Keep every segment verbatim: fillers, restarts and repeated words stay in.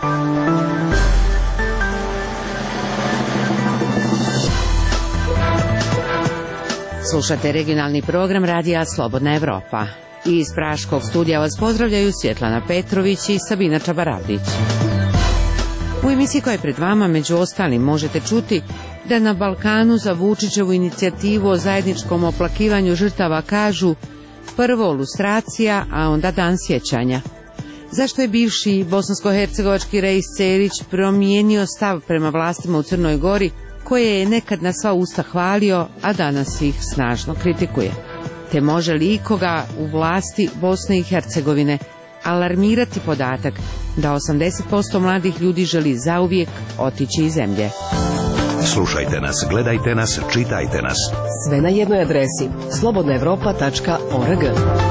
Slušate regionalni program Radija Slobodna Evropa. Iz Praškog studija vas pozdravljaju Svjetlana Petrović i Sabina Čabaravdić. U emisiji koja je pred vama, među ostalim, možete čuti da na Balkanu za Vučićevu inicijativu o zajedničkom oplakivanju žrtava kažu prvo lustracija, a onda dan sjećanja. Zašto je bivši bosansko-hercegovački Reis Cerić promijenio stav prema vlastima u Crnoj Gori, koje je nekad na sva usta hvalio, a danas ih snažno kritikuje? Te može li ikoga u vlasti Bosne i Hercegovine alarmirati podatak da osamdeset posto mladih ljudi želi zauvijek otići iz zemlje? Slušajte nas, gledajte nas, čitajte nas. Sve na jednoj adresi slobodna evropa tačka org.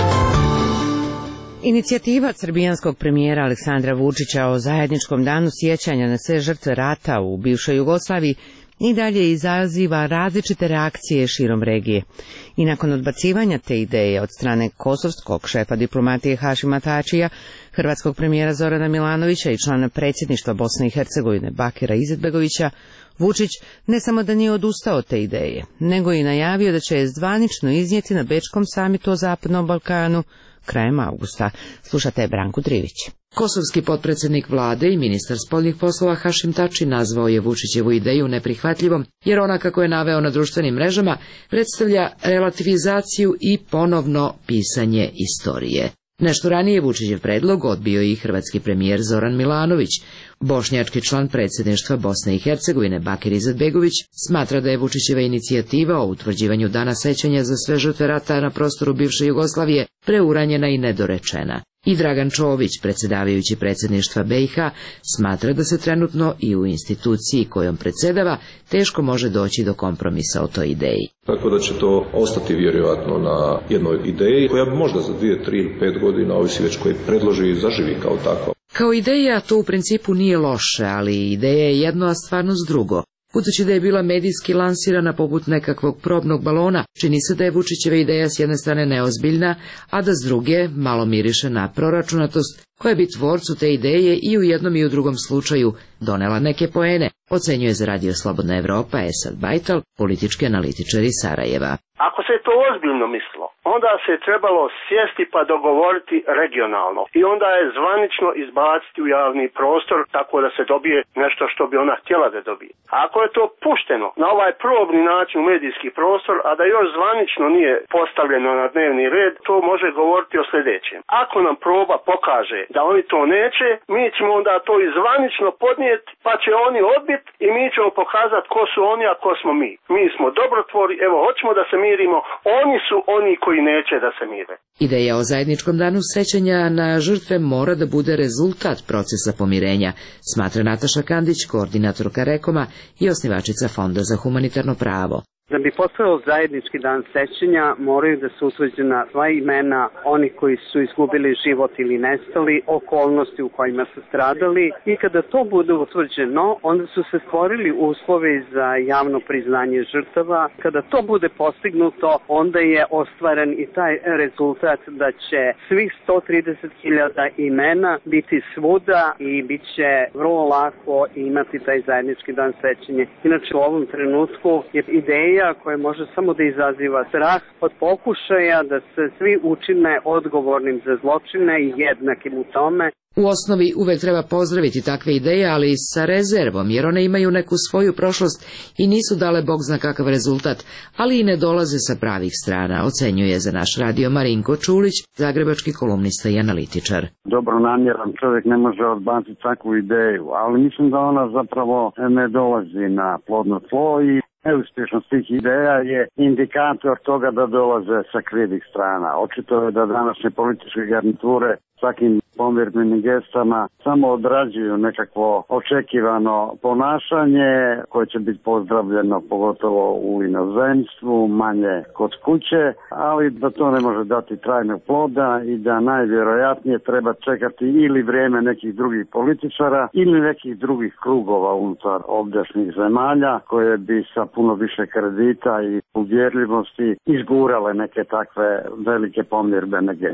Inicijativa srbijanskog premijera Aleksandra Vučića o zajedničkom danu sjećanja na sve žrtve rata u bivšoj Jugoslaviji i dalje izaziva različite reakcije širom regije. I nakon odbacivanja te ideje od strane kosovskog šefa diplomatije Hašima Tačija, hrvatskog premijera Zorana Milanovića i člana predsjedništva Bosne i Hercegovine Bakira Izetbegovića, Vučić ne samo da nije odustao od te ideje, nego i najavio da će je zvanično iznijeti na Bečkom samitu o Zapadnom Balkanu krajem avgusta. Slušate Branku Drivić. Kosovski potpredsjednik vlade i ministar spoljnih poslova Hašim Tači nazvao je Vučićevu ideju neprihvatljivom, jer ona, kako je naveo na društvenim mrežama, predstavlja relativizaciju i ponovno pisanje istorije. Nešto ranije Vučićev predlog odbio i hrvatski premijer Zoran Milanović. Bošnjački član predsjedništva Bosne i Hercegovine Bakir Izetbegović smatra da je Vučićeva inicijativa o utvrđivanju dana sećanja za sve žrtve rata na prostoru bivše Jugoslavije preuranjena i nedorečena. I Dragan Čović, predsjedavajući predsjedništva B i H, smatra da se trenutno i u instituciji kojom predsjedava teško može doći do kompromisa o toj ideji. Tako da će to ostati vjerojatno na jednoj ideji koja bi možda za dvije, tri ili pet godina, ovisi već koji predloži i zaživi kao tako. Kao ideja to u principu nije loše, ali ideja je jedno, a stvarnost drugo. Budući da je bila medijski lansirana poput nekakvog probnog balona, čini se da je Vučićeva ideja s jedne strane neozbiljna, a da s druge malo miriše na proračunatost, koja bi tvorcu te ideje i u jednom i u drugom slučaju donela neke poene, ocenjuje za Radio Slobodna Evropa Esad Bajtal, politički analitičar iz Sarajeva. Ako se to ozbiljno mislilo, onda se trebalo sjesti pa dogovoriti regionalno i onda je zvanično izbaciti u javni prostor tako da se dobije nešto što bi ona htjela da dobije. A ako je to pušteno na ovaj probni način u medijski prostor, a da još zvanično nije postavljeno na dnevni red, to može govoriti o sljedećem. Ako nam proba pokaže da oni to neće, mi ćemo onda to i zvanično podnijeti, pa će oni odbiti i mi ćemo pokazati ko su oni, a ko smo mi. Mi smo dobrotvori, evo, hoćemo da se mirimo, oni su oni koji neće da se mire. Ideja o zajedničkom danu sećanja na žrtve mora da bude rezultat procesa pomirenja, smatra Nataša Kandić, koordinatorka Rekoma i osnivačica Fonda za humanitarno pravo. Da bi postojao zajednički dan sećanja, moraju da su utvrđena sva imena onih koji su izgubili život ili nestali, okolnosti u kojima su stradali, i kada to bude utvrđeno, onda su se stvorili uslovi za javno priznanje žrtava. Kada to bude postignuto, onda je ostvaren i taj rezultat da će svih sto trideset hiljada imena biti svuda i bit će vrlo lako imati taj zajednički dan sećanja. Inače, u ovom trenutku je ideja koja može samo da izaziva strah od pokušaja da se svi učine odgovornim za zločine i jednakim u tome. U osnovi uvek treba pozdraviti takve ideje, ali sa rezervom, jer one imaju neku svoju prošlost i nisu dale bog zna kakav rezultat, ali i ne dolaze sa pravih strana, ocenjuje za naš radio Marinko Čulić, zagrebački kolumnista i analitičar. Dobro namjeran čovjek ne može odbaciti takvu ideju, ali mislim da ona zapravo ne dolazi na plodno tlo i neuspješnost tih ideja je indikator toga da dolaze sa krivih strana. Očito je da današnje političke garniture svakim pomirbenim gestama samo odrađuju nekakvo očekivano ponašanje koje će biti pozdravljeno pogotovo u inozemstvu, manje kod kuće, ali da to ne može dati trajnog ploda i da najvjerojatnije treba čekati ili vrijeme nekih drugih političara ili nekih drugih krugova unutar ovdjašnjih zemalja koje bi sa puno više kredita i uvjerljivosti izgurale neke takve velike pomirbene geste.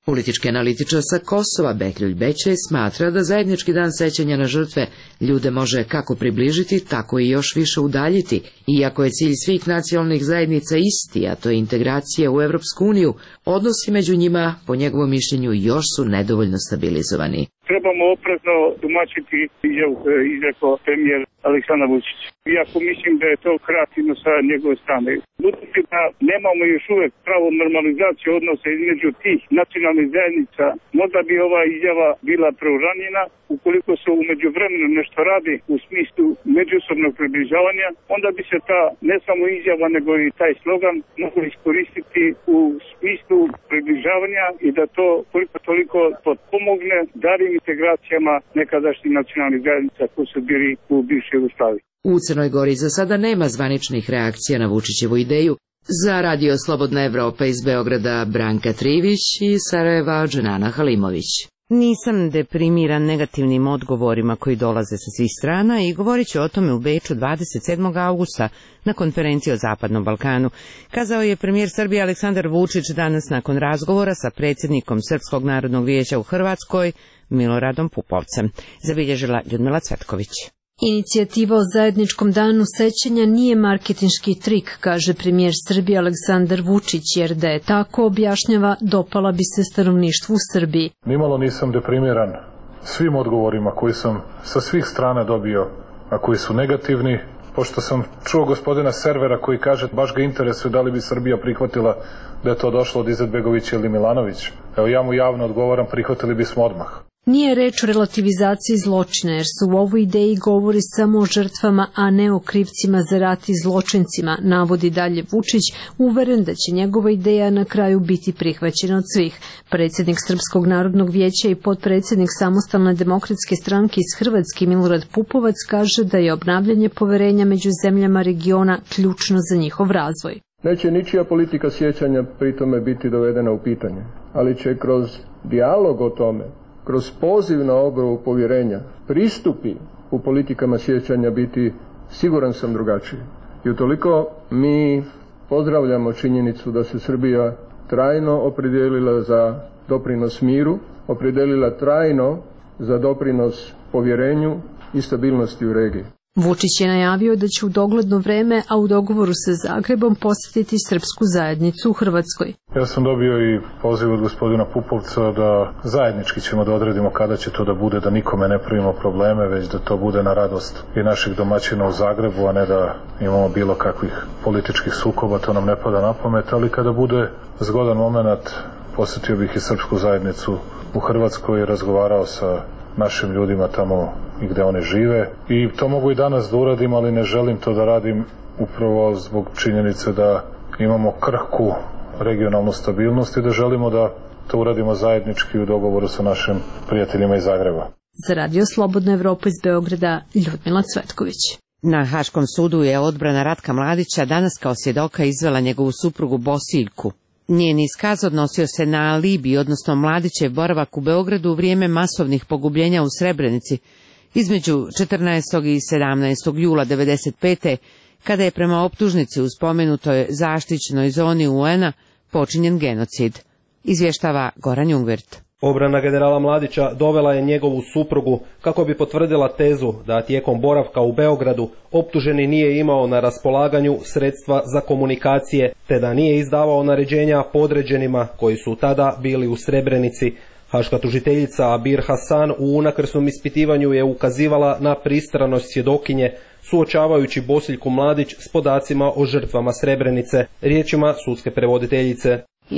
Politički analitičar sa Kosova Behljuj Bećej smatra da zajednički dan sećanja na žrtve ljude može kako približiti, tako i još više udaljiti. Iako je cilj svih nacionalnih zajednica isti, a to je integracija u Evropsku uniju, odnosi među njima, po njegovom mišljenju, još su nedovoljno stabilizovani. Trebamo oprezno tumačiti izjavu koju je izrekao premijer Aleksandar Vučić. Iako mislim da je to kreativno sa njegove strane. Budući da nemamo još uvek pravu normalizaciju odnosa između tih nacionalnih zajednica, možda bi ova izjava bila preuranjena. Ukoliko se u međuvremenu nešto radi u smislu međusobnog približavanja, onda bi se ta ne samo izjava nego i taj slogan mogli iskoristiti u smislu približavanja i da to koliko toliko potpomogne daljim integracijama nekadašnjih nacionalnih zajednica koji su bili u bivšoj Jugoslaviji. U Crnoj Gori za sada nema zvaničnih reakcija na Vučićevu ideju. Za Radio Slobodna Evropa iz Beograda Branka Trivić i Sarajeva Dženana Halimović. Nisam deprimiran negativnim odgovorima koji dolaze sa svih strana i govorit ću o tome u Beču dvadeset sedmog avgusta na konferenciji o Zapadnom Balkanu, kazao je premijer Srbije Aleksandar Vučić danas nakon razgovora sa predsjednikom Srpskog narodnog vijeća u Hrvatskoj Miloradom Pupovcem, zabilježila Ljudmila Cvetković. Inicijativa o zajedničkom danu sećanja nije marketinški trik, kaže premijer Srbije Aleksandar Vučić, jer da je tako, objašnjava, dopala bi se stanovništvu u Srbiji. Nimalo nisam deprimiran svim odgovorima koji sam sa svih strana dobio, a koji su negativni, pošto sam čuo gospodina Servera koji kaže baš ga interesuje da li bi Srbija prihvatila da je to došlo od Izetbegovića ili Milanović. Evo ja mu javno odgovaram, prihvatili bismo odmah. Nije reč o relativizaciji zločina, jer se u ovoj ideji govori samo o žrtvama, a ne o krivcima za rat i zločincima, navodi dalje Vučić, uveren da će njegova ideja na kraju biti prihvaćena od svih. Predsjednik Srpskog narodnog vijeća i potpredsjednik Samostalne demokratske stranke iz Hrvatske Milorad Pupovac kaže da je obnavljanje poverenja među zemljama regiona ključno za njihov razvoj. Neće ničija politika sjećanja pritome biti dovedena u pitanje, ali će kroz dijalog o tome, kroz poziv na obnovu povjerenja, pristupi u politikama sjećanja biti, siguran sam, drugačiji. I utoliko mi pozdravljamo činjenicu da se Srbija trajno opredijelila za doprinos miru, opredijelila trajno za doprinos povjerenju i stabilnosti u regiji. Vučić je najavio da će u dogledno vreme, a u dogovoru sa Zagrebom, posjetiti srpsku zajednicu u Hrvatskoj. Ja sam dobio i poziv od gospodina Pupovca da zajednički ćemo da odredimo kada će to da bude, da nikome ne pravimo probleme, već da to bude na radost i naših domaćina u Zagrebu, a ne da imamo bilo kakvih političkih sukoba, to nam ne pada na pamet, ali kada bude zgodan moment, posjetio bih i srpsku zajednicu u Hrvatskoj i razgovarao sa našim ljudima tamo i gde one žive. I to mogu i danas da uradim, ali ne želim to da radim upravo zbog činjenice da imamo krhku regionalnu stabilnost i da želimo da to uradimo zajednički u dogovoru sa našim prijateljima iz Zagreba. Za Radio Slobodna Evropa iz Beograda, Ljudmila Cvetković. Na Haškom sudu je odbrana Ratka Mladića danas kao svjedoka izvela njegovu suprugu Bosiljku. Njen iskaz odnosio se na alibi, odnosno Mladićev boravak u Beogradu u vrijeme masovnih pogubljenja u Srebrenici između četrnaestog i sedamnaestog jula devedeset pete. kada je prema optužnici u spomenutoj zaštićenoj zoni U N-a počinjen genocid. Izvještava Goran Jungvirt. Obrana generala Mladića dovela je njegovu suprugu kako bi potvrdila tezu da tijekom boravka u Beogradu optuženi nije imao na raspolaganju sredstva za komunikacije, te da nije izdavao naređenja podređenima koji su tada bili u Srebrenici. Haška tužiteljica Abir Hasan u unakrsnom ispitivanju je ukazivala na pristranost svjedokinje, suočavajući Bosiljku Mladić s podacima o žrtvama Srebrenice, riječima sudske prevoditeljice.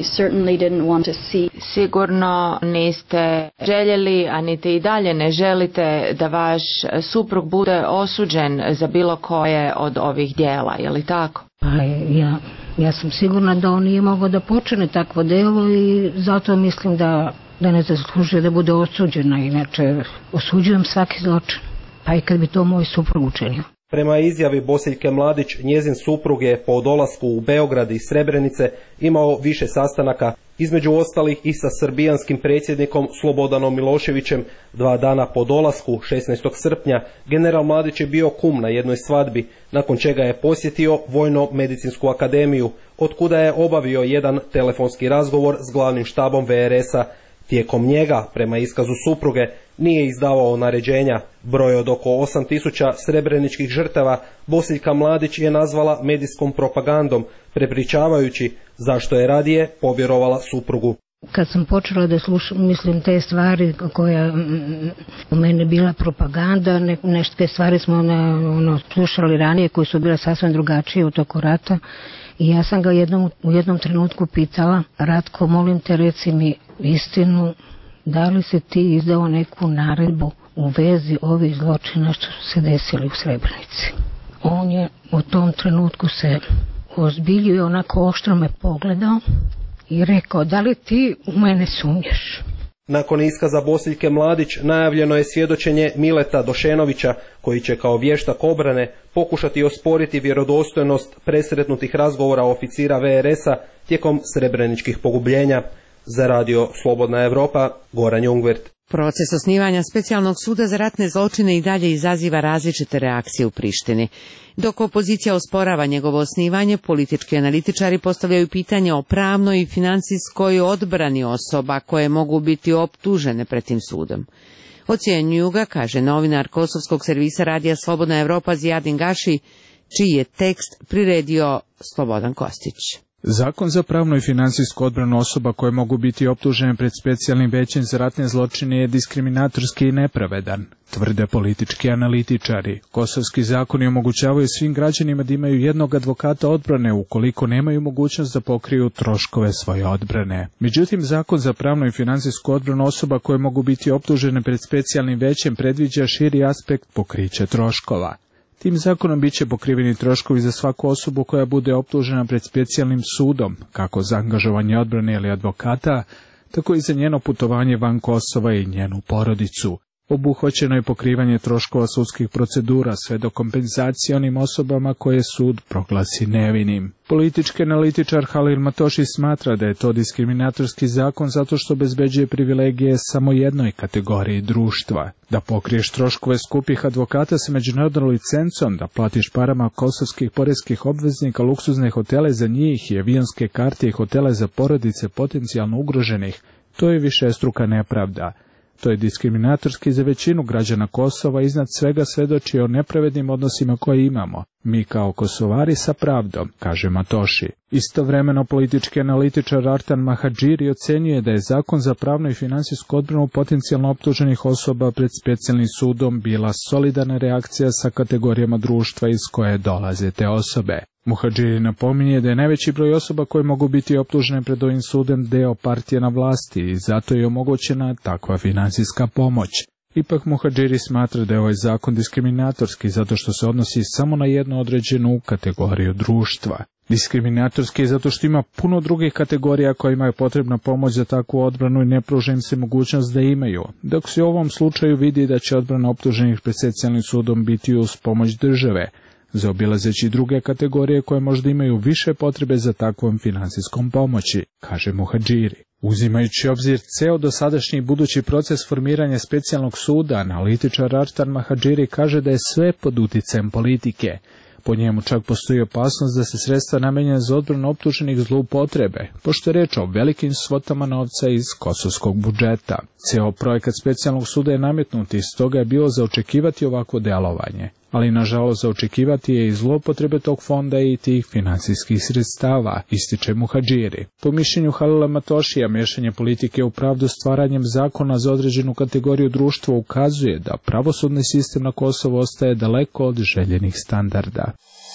Sigurno niste željeli, a niti i dalje ne želite da vaš suprug bude osuđen za bilo koje od ovih djela, je li tako? Pa ja, ja sam sigurna da on nije mogao da počine takvo djelo i zato mislim da, da ne zaslužuje da bude osuđena. Inače, osuđujem svaki zločin, pa i kad bi to moj suprug učinio. Prema izjavi Bosiljke Mladić, njezin suprug je po dolasku u Beograd i Srebrenice imao više sastanaka između ostalih i sa srbijanskim predsjednikom Slobodanom Miloševićem. Dva dana po dolasku, šesnaestog srpnja, general Mladić je bio kum na jednoj svadbi, nakon čega je posjetio Vojno-medicinsku akademiju, otkuda je obavio jedan telefonski razgovor s glavnim štabom ve er es a. Tijekom njega, prema iskazu supruge, nije izdavao naređenja. Broj od oko osam tisuća srebreničkih žrtava Bosiljka Mladić je nazvala medijskom propagandom, prepričavajući zašto je radije povjerovala suprugu. Kad sam počela da slušam, mislim, te stvari koja mm, u mene bila propaganda, ne, neke stvari smo na, ono, slušali ranije koje su bile sasvim drugačije u toku rata. I ja sam ga jednom, u jednom trenutku pitala, Ratko, molim te, reci mi istinu, da li si ti izdao neku naredbu u vezi ovih zločina što su se desili u Srebrenici? On je u tom trenutku se ozbiljio i onako oštro me pogledao i rekao, da li ti u mene sumnjaš? Nakon iskaza Bosiljke Mladić najavljeno je svjedočenje Mileta Došenovića, koji će kao vještak obrane pokušati osporiti vjerodostojnost presretnutih razgovora oficira ve er es a tijekom srebreničkih pogubljenja. Za radio Slobodna Evropa, Goran Jungwirth. Proces osnivanja specijalnog suda za ratne zločine i dalje izaziva različite reakcije u Prištini. Dok opozicija osporava njegovo osnivanje, politički analitičari postavljaju pitanje o pravnoj i financijskoj odbrani osoba koje mogu biti optužene pred tim sudom. Ocjenjuju ga, kaže novinar kosovskog servisa radija Slobodna Evropa Zijadin Gaši, čiji je tekst priredio Slobodan Kostić. Zakon za pravnu i financijsku odbranu osoba koje mogu biti optužene pred specijalnim većem za ratne zločine je diskriminatorski i nepravedan, tvrde politički analitičari. Kosovski zakoni omogućavaju svim građanima da imaju jednog advokata odbrane ukoliko nemaju mogućnost da pokriju troškove svoje odbrane. Međutim, zakon za pravnu i financijsku odbranu osoba koje mogu biti optužene pred specijalnim većem predviđa širi aspekt pokrića troškova. Tim zakonom bit će pokriveni troškovi za svaku osobu koja bude optužena pred specijalnim sudom, kako za angažovanje odbrane ili advokata, tako i za njeno putovanje van Kosova i njenu porodicu. Obuhvaćeno je pokrivanje troškova sudskih procedura sve do kompenzacije onim osobama koje sud proglasi nevinim. Politički analitičar Halil Matoši smatra da je to diskriminatorski zakon zato što obezbeđuje privilegije samo jednoj kategoriji društva. Da pokriješ troškove skupih advokata sa međunarodnom licencom, da platiš parama kosovskih poreskih obveznika luksuzne hotele za njih i avionske karte i hotele za porodice potencijalno ugroženih, to je višestruka nepravda. To je diskriminatorski za većinu građana Kosova, iznad svega svedoči o nepravednim odnosima koje imamo. Mi kao Kosovari sa pravdom, kaže Matoši. Istovremeno politički analitičar Artan Mahadžiri ocenjuje da je zakon za pravnu i finansijsku odbranu potencijalno optuženih osoba pred specijalnim sudom bila solidarna reakcija sa kategorijama društva iz koje dolaze te osobe. Muhadžiri napominje da je najveći broj osoba koje mogu biti optužene pred ovim sudom deo partije na vlasti i zato je omogućena takva financijska pomoć. Ipak Muhadžiri smatra da je ovaj zakon diskriminatorski zato što se odnosi samo na jednu određenu kategoriju društva. Diskriminatorski je zato što ima puno drugih kategorija kojima je potrebna pomoć za takvu odbranu i ne pruža im se mogućnost da imaju, dok se u ovom slučaju vidi da će odbrana optuženih pred specijalnim sudom biti uz pomoć države, zaobilazeći druge kategorije koje možda imaju više potrebe za takvom finansijskom pomoći, kaže Muhadžiri. Uzimajući obzir ceo dosadašnji i budući proces formiranja specijalnog suda, analitičar Artan Mahadžiri kaže da je sve pod uticajem politike. Po njemu čak postoji opasnost da se sredstva namenjena za odbranu optuženih zloupotrebe, pošto je reč o velikim svotama novca iz kosovskog budžeta. Ceo projekat specijalnog suda je nametnut i stoga je bilo za očekivati ovakvo delovanje, ali nažalost za očekivati je i zloupotrebe tog fonda i tih finansijskih sredstava, ističe Muhadžiri. Po mišljenju Halila Matošija, miješanje politike u pravdu stvaranjem zakona za određenu kategoriju društva ukazuje da pravosudni sistem na Kosovu ostaje daleko od željenih standarda.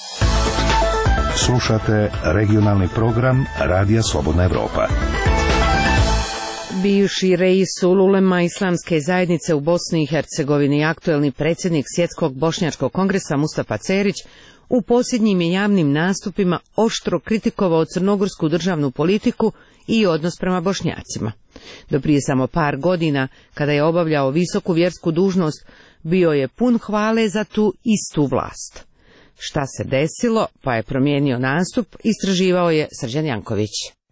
Slušate regionalni program Radija Slobodna Evropa. Bivši reis ululema islamske zajednice u Bosni i Hercegovini i aktuelni predsjednik Svjetskog bošnjačkog kongresa Mustafa Cerić u posljednjim je javnim nastupima oštro kritikovao crnogorsku državnu politiku i odnos prema Bošnjacima. Do prije samo par godina, kada je obavljao visoku vjersku dužnost, bio je pun hvale za tu istu vlast. Šta se desilo, pa je promijenio nastup, istraživao je Srđan Janković.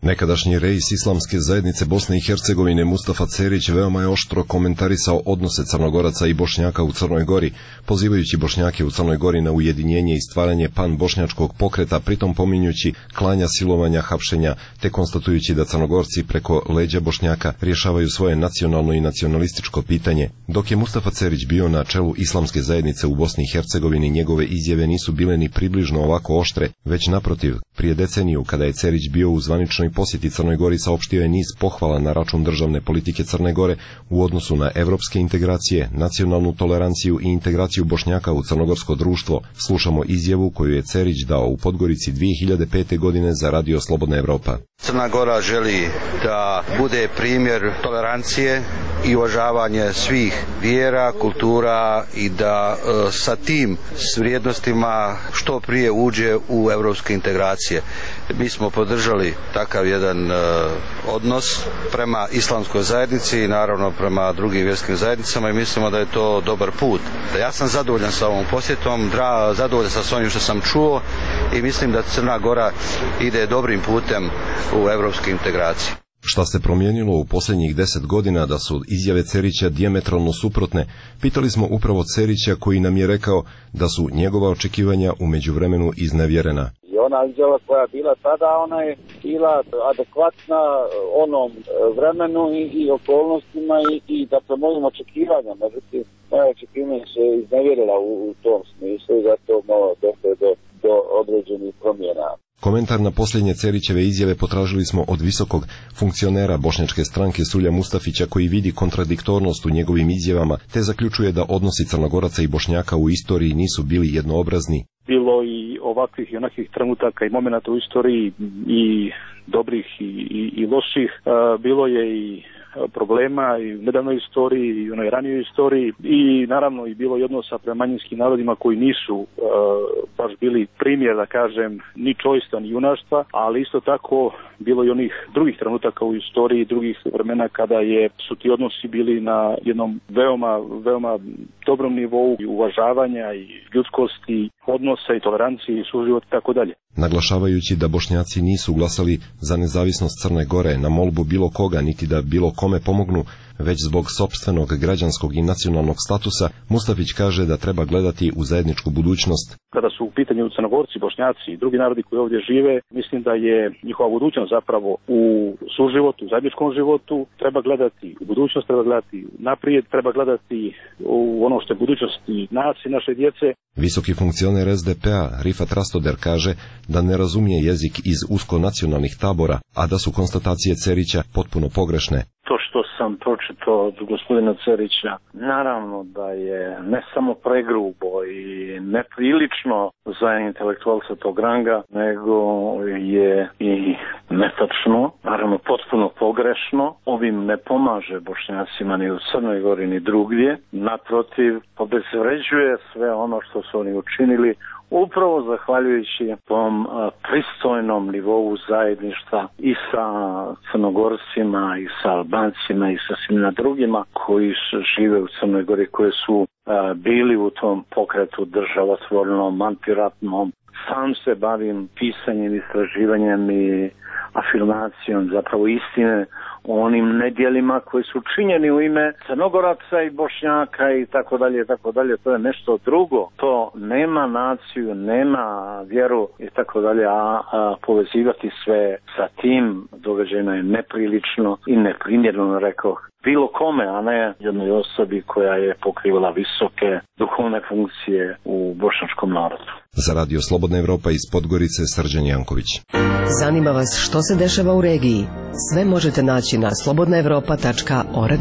Nekadašnji reis Islamske zajednice Bosne i Hercegovine Mustafa Cerić veoma je oštro komentarisao odnose Crnogoraca i Bošnjaka u Crnoj Gori, pozivajući Bošnjake u Crnoj Gori na ujedinjenje i stvaranje pan-bošnjačkog pokreta, pritom pominjući klanja, silovanja, hapšenja, te konstatujući da Crnogorci preko leđa Bošnjaka rješavaju svoje nacionalno i nacionalističko pitanje. Dok je Mustafa Cerić bio na čelu Islamske zajednice u Bosni i Hercegovini, njegove izjave nisu bile ni približno ovako oštre, već naprotiv, prije deceniju, kada je Cerić bio u zvaničnoj posjeti Crnoj Gori, saopštio je niz pohvala na račun državne politike Crne Gore u odnosu na evropske integracije, nacionalnu toleranciju i integraciju Bošnjaka u crnogorsko društvo. Slušamo izjavu koju je Cerić dao u Podgorici dvije hiljade pete godine za Radio Slobodna Evropa. Crna Gora želi da bude primjer tolerancije i uvažavanje svih vjera, kultura i da e, sa tim s vrijednostima što prije uđe u evropske integracije. Mi smo podržali takav jedan e, odnos prema islamskoj zajednici i naravno prema drugim vjerskim zajednicama i mislimo da je to dobar put. Ja sam zadovoljan sa ovom posjetom, dra, zadovoljan sa svojim što sam čuo i mislim da Crna Gora ide dobrim putem u evropske integracije. Šta se promijenilo u posljednjih deset godina da su izjave Cerića dijametralno suprotne, pitali smo upravo Cerića koji nam je rekao da su njegova očekivanja u međuvremenu iznevjerena. I ona izjava koja je bila tada, ona je bila adekvatna onom vremenu i, i okolnostima i, i da po mojim očekivanjama, međutim, moja očekivanja se iznevjerila u, u tom smislu i zato malo došlo do, do određenih promjena. Komentar na posljednje Cerićeve izjave potražili smo od visokog funkcionera bošnjačke stranke Sulja Mustafića, koji vidi kontradiktornost u njegovim izjavama te zaključuje da odnosi Crnogoraca i Bošnjaka u istoriji nisu bili jednoobrazni. Bilo i ovakvih i onakvih trenutaka i momenata u istoriji i dobrih i, i, i loših. E, bilo je i problema i u nedavnoj istoriji i u onoj ranijoj istoriji i naravno i bilo i odnosa prema manjinskim narodima koji nisu e, baš bili primjer, da kažem, ni čojstva ni junaštva, ali isto tako bilo i onih drugih trenutaka u istoriji, drugih vremena kada je, su ti odnosi bili na jednom veoma, veoma dobrom nivou uvažavanja i ljudskosti, odnosa i tolerancije i suživot i tako dalje. Naglašavajući da Bošnjaci nisu glasali za nezavisnost Crne Gore na molbu bilo koga, niti da bilo kome pomognu, već zbog sopstvenog građanskog i nacionalnog statusa, Mustafić kaže da treba gledati u zajedničku budućnost. Kada su u pitanju Crnogorci, Bošnjaci i drugi narodi koji ovdje žive, mislim da je njihova budućnost zapravo u suživotu, u zajedničkom životu. Treba gledati u budućnost, treba gledati naprijed, treba gledati u ono što je budućnost i nas i naše djece. Visoki funkcioner S D P-a Rifat Rastoder kaže da ne razumije jezik iz usko nacionalnih tabora, a da su konstatacije Cerića potpuno pogrešne. To što sam pročitao od gospodina Cerića, naravno da je ne samo pregrubo i neprilično za intelektualca tog ranga, nego je i netačno, naravno potpuno pogrešno. Ovim ne pomaže Bošnjacima ni u Crnoj Gori ni drugdje. Naprotiv, obezvređuje sve ono što su oni učinili, upravo zahvaljujući tom pristojnom nivou zajedništva i sa Crnogorcima i sa Albancima i sa svima drugima koji žive u Crnoj Gori, koji su bili u tom pokretu državotvornom, antiratnom. Sam se bavim pisanjem, istraživanjem i afirmacijom zapravo istine o onim nedjelima koji su činjeni u ime Crnogoraca i Bošnjaka i tako dalje i tako dalje. To je nešto drugo. To nema naciju, nema vjeru i tako dalje, a, a povezivati sve sa tim događajima je neprilično i neprimjerno, rekao, bilo kome, a ne jednoj osobi koja je pokrivala visoke duhovne funkcije u bošnjačkom narodu. Za Radio Slobodna Evropa iz Podgorice, Srđan Janković. Zanima vas što se dešava u regiji? Sve možete naći na slobodna evropa tačka org.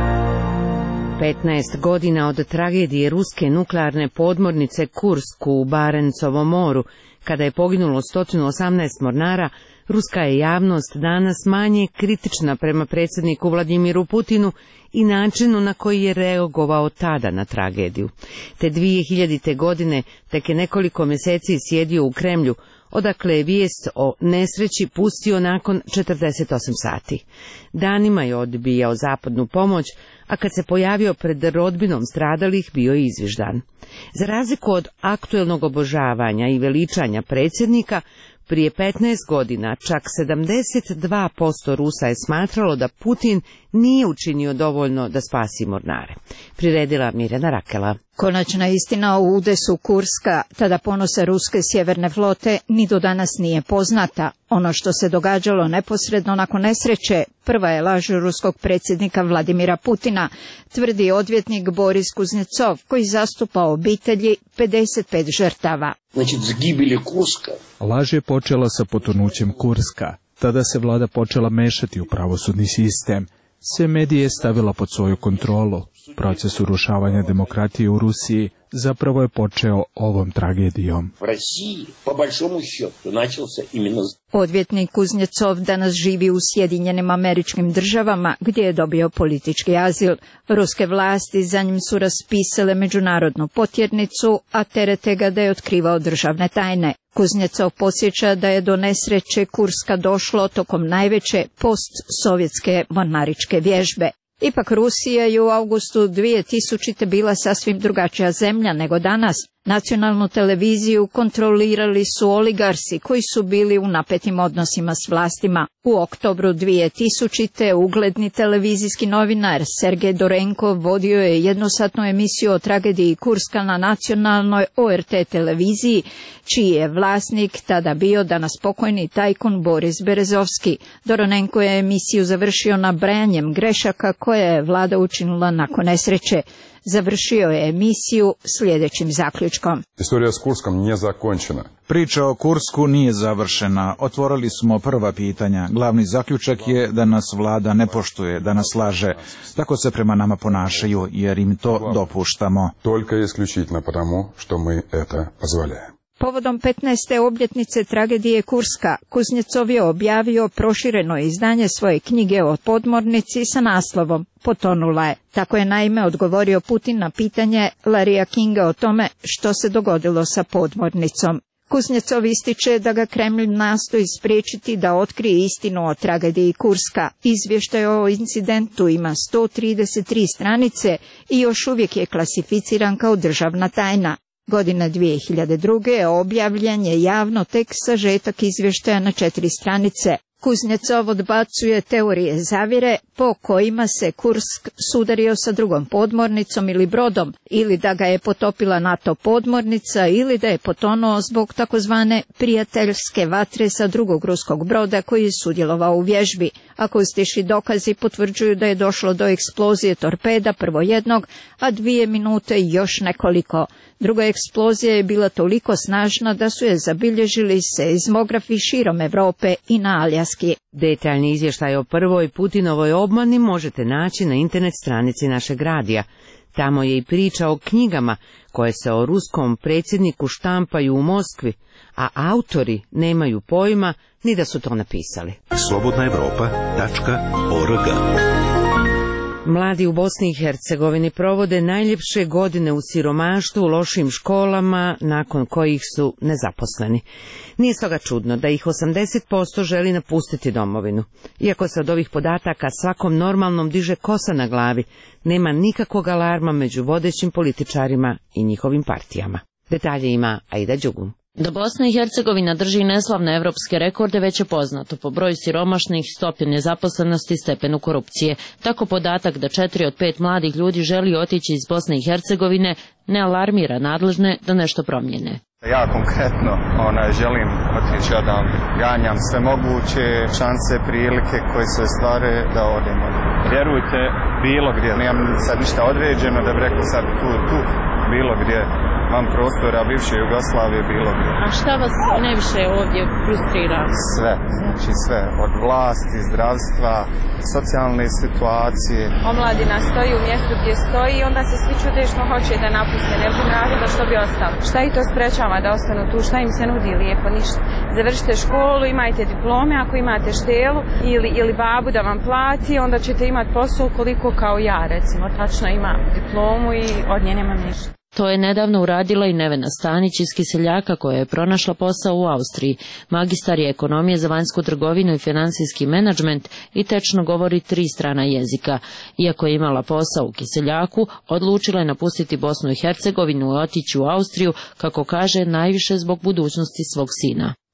petnaest godina od tragedije ruske nuklearne podmornice Kursk u Barencovom moru, kada je poginulo sto osamnaest mornara, ruska je javnost danas manje kritična prema predsjedniku Vladimiru Putinu i načinu na koji je reagovao tada na tragediju. Te dvije hiljadite godine tek je nekoliko mjeseci sjedio u Kremlju, odakle je vijest o nesreći pustio nakon četrdeset osam sati. Danima je odbijao zapadnu pomoć, a kad se pojavio pred rodbinom stradalih bio je izviždan. Za razliku od aktuelnog obožavanja i veličanja predsjednika, Prije petnaest godina čak sedamdeset dva posto Rusa je smatralo da Putin nije učinio dovoljno da spasi mornare. Priredila Mirjana Rakela. Konačna istina o udesu Kurska, tada ponosa ruske sjeverne flote, ni do danas nije poznata. Ono što se događalo neposredno nakon nesreće, prva je laž ruskog predsjednika Vladimira Putina, tvrdi odvjetnik Boris Kuznecov, koji zastupa obitelji pedeset pet žrtava. Laž je počela sa potonućem Kurska. Tada se vlada počela mešati u pravosudni sistem. Sve medije je stavila pod svoju kontrolu. Proces urušavanja demokratije u Rusiji zapravo je počeo ovom tragedijom. Odvjetnik Kuznecov danas živi u Sjedinjenim Američkim Državama, gdje je dobio politički azil. Ruske vlasti za njim su raspisale međunarodnu potjernicu, a terete ga da je otkrivao državne tajne. Kuznecov podsjeća da je do nesreće Kurska došlo tokom najveće postsovjetske mornaričke vježbe. Ipak Rusija je u avgustu dvije tisućite bila sasvim drugačija zemlja nego danas. Nacionalnu televiziju kontrolirali su oligarsi koji su bili u napetim odnosima s vlastima. U oktobru dvije tisućite ugledni televizijski novinar Sergej Dorenko vodio je jednosatnu emisiju o tragediji Kurska na nacionalnoj O R T televiziji, čiji je vlasnik tada bio danas pokojni tajkun Boris Berezovski. Doronenko je emisiju završio nabrajanjem grešaka koje je vlada učinila nakon nesreće. Završio je emisiju sljedećim zaključkom. Istorija s Kurskom nije zakončena. Priča o Kursku nije završena. Otvorili smo prva pitanja. Glavni zaključak je da nas vlada ne poštuje, da nas laže. Tako se prema nama ponašaju, jer im to dopuštamo. Только исключительно потому, что мы это позволяем. Povodom petnaeste obljetnice tragedije Kurska, Kuznecov je objavio prošireno izdanje svoje knjige o podmornici sa naslovom Potonula je. Tako je naime odgovorio Putin na pitanje Larrya Kinga o tome što se dogodilo sa podmornicom. Kuznecov ističe da ga Kremlj nastoji spriječiti da otkrije istinu o tragediji Kurska. Izvještaj o incidentu ima sto trideset tri stranice i još uvijek je klasificiran kao državna tajna. Godine dvije hiljade druge objavljen je javno tek sažetak izvještaja na četiri stranice. Kuznecov odbacuje teorije zavjere po kojima se Kursk sudario sa drugom podmornicom ili brodom, ili da ga je potopila NATO podmornica, ili da je potonuo zbog takozvane prijateljske vatre sa drugog ruskog broda koji je sudjelovao u vježbi. Akustični dokazi potvrđuju da je došlo do eksplozije torpeda, prvo jednog, a dvije minute još nekoliko. Druga eksplozija je bila toliko snažna da su je zabilježili seizmografi širom Europe i na Aljaski. Detaljni izvještaj o prvoj Putinovoj obmani možete naći na internet stranici našeg radija. Tamo je i priča o knjigama koje se o ruskom predsjedniku štampaju u Moskvi, a autori nemaju pojma ni da su to napisali. slobodna evropa tačka org. Mladi u Bosni i Hercegovini provode najljepše godine u siromaštvu, u lošim školama, nakon kojih su nezaposleni. Nije stoga čudno da ih osamdeset posto želi napustiti domovinu. Iako se od ovih podataka svakom normalnom diže kosa na glavi, nema nikakvog alarma među vodećim političarima i njihovim partijama. Detalje ima Aida Đugum. Da Bosna i Hercegovina drži neslavne evropske rekorde već je poznato po broju siromašnih, stopi nezaposlenosti i stepenu korupcije. Tako podatak da četiri od pet mladih ljudi želi otići iz Bosne i Hercegovine ne alarmira nadležne da nešto promijene. Ja konkretno ona, želim otići odam, ganjam sve moguće šanse, prilike koje se stvare da odemo. Vjerujte, bilo gdje, nemam sad ništa određeno da bi rekao sad tu, tu, bilo gdje. Vam prostora bivše Jugoslavije bilo gdje. A šta vas najviše ovdje frustrira? Sve, znači sve, od vlasti, zdravstva, socijalne situacije. Omladina stoji u mjestu gdje stoji i onda se svi čude što hoće da napuste, ne bi razloga što bi ostalo. Šta ih to sprečava da ostanu tu, šta im se nudi lijepo, ništa. Završite školu, imajte diplome, ako imate štelu ili, ili babu da vam plati, onda ćete imati posao koliko kao ja, recimo, tačno ima diplomu i od nje nema ništa. To je nedavno uradila i Nevena Stanić iz Kiseljaka koja je pronašla posao u Austriji. Magistar je ekonomije za vanjsku trgovinu i financijski menadžment i tečno govori tri strana jezika. Iako je imala posao u Kiseljaku, odlučila je napustiti Bosnu i Hercegovinu i otići u Austriju, kako kaže, najviše zbog budućnosti svog sina.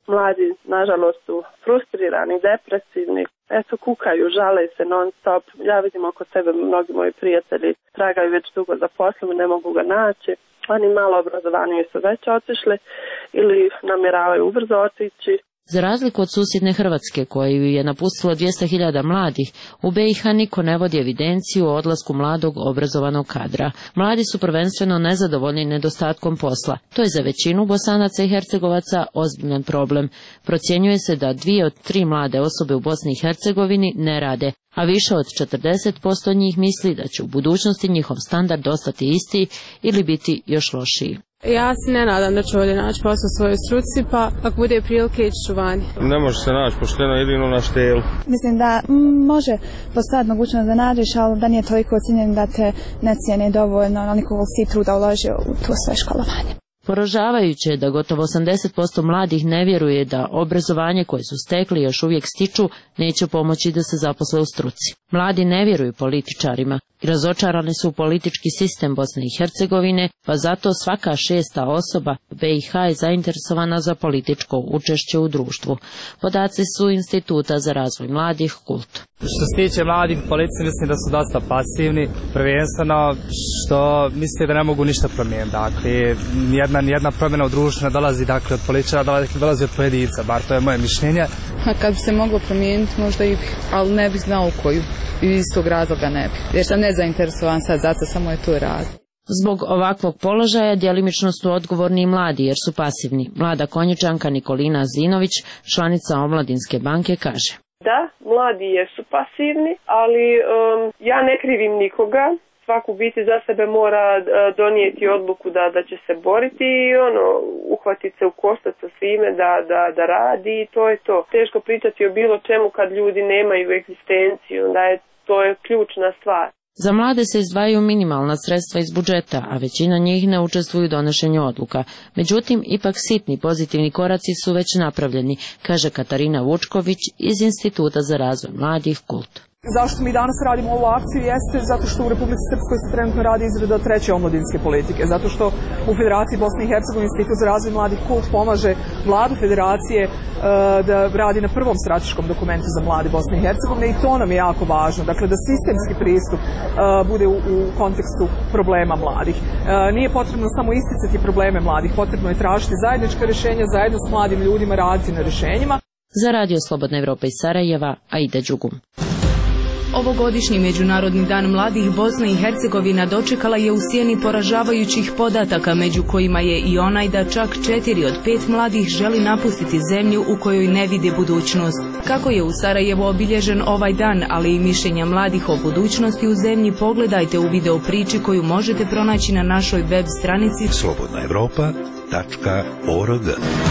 Mladi, nažalost, su frustrirani, depresivni, eto, kukaju, žale se non stop. Ja vidim oko sebe, mnogi moji prijatelji tragaju već dugo za poslom i ne mogu ga naći. Oni malo obrazovaniji su već otišli ili namjeravaju ubrzo otići. Za razliku od susjedne Hrvatske, koju je napustilo dvjesto hiljada mladih, u B i H niko ne vodi evidenciju o odlasku mladog obrazovanog kadra. Mladi su prvenstveno nezadovoljni nedostatkom posla. To je za većinu Bosanaca i Hercegovaca ozbiljan problem. Procjenjuje se da dvije od tri mlade osobe u Bosni i Hercegovini ne rade, a više od četrdeset posto njih misli da će u budućnosti njihov standard ostati isti ili biti još lošiji. Ja se ne nadam da ću ovdje naći posao u svojoj struci, pa ako bude prilike ići ću vani. Ne može se naći pošteno jedino na štelu. Mislim da može postojati mogućnost da nađeš, ali da nije toliko ocijenjen da te ne cijene dovoljno, onoliko si truda uložio u to svoje školovanje. Poražavajuće je da gotovo osamdeset posto mladih ne vjeruje da obrazovanje koje su stekli još uvijek stiču neće pomoći da se zaposle u struci. Mladi ne vjeruju političarima i razočarani su u politički sistem Bosne i Hercegovine, pa zato svaka šesta osoba B i H je zainteresovana za političko učešće u društvu. Podaci su Instituta za razvoj mladih Kult. Što se tiče mladih u politici, mislim da su dosta pasivni, prvenstveno što misle da ne mogu ništa promijeniti. Dakle, jedna, jedna promjena u društvu ne dolazi dakle, od političara, dolazi, dolazi od pojedinca, bar to je moje mišljenje. A kad bi se moglo promijeniti, možda i bih, ali ne bih znao koju. I iz tog razloga ne bih. Jer sam nezainteresovan sad, zato samo je to razlog. Zbog ovakvog položaja djelimično su odgovorni i mladi jer su pasivni. Mlada Konjičanka Nikolina Zinović, članica Omladinske banke, kaže. Da, mladi jesu pasivni, ali um, ja ne krivim nikoga. Svako biti za sebe mora uh, donijeti odluku da, da će se boriti i ono, uhvatiti se u koštac sa svime da, da, da radi i to je to. Teško pričati o bilo čemu kad ljudi nemaju egzistenciju, da je to je ključna stvar. Za mlade se izdvajaju minimalna sredstva iz budžeta, a većina njih ne učestvuju u donošenju odluka. Međutim, ipak sitni pozitivni koraci su već napravljeni, kaže Katarina Vučković iz Instituta za razvoj mladih Kult. Zašto mi danas radimo ovu akciju jeste zato što u Republici Srpskoj se trenutno radi izrada treće omladinske politike, zato što u Federaciji Bosne i Hercegovine Institut za razvoj mladih Kult pomaže vladu federacije uh, da radi na prvom strateškom dokumentu za mlade Bosne i Hercegovine i to nam je jako važno, dakle da sistemski pristup uh, bude u, u kontekstu problema mladih. Uh, nije potrebno samo isticati probleme mladih, potrebno je tražiti zajednička rješenja, zajedno s mladim ljudima raditi na rješenjima. Za Radio Slobodna Evropa iz Sarajeva, Aida Đugum. Ovogodišnji Međunarodni dan mladih Bosne i Hercegovina dočekala je u sjeni poražavajućih podataka, među kojima je i onaj da čak četiri od pet mladih želi napustiti zemlju u kojoj ne vide budućnost. Kako je u Sarajevu obilježen ovaj dan, ali i mišljenja mladih o budućnosti u zemlji, pogledajte u video priči koju možete pronaći na našoj web stranici slobodna evropa tačka org.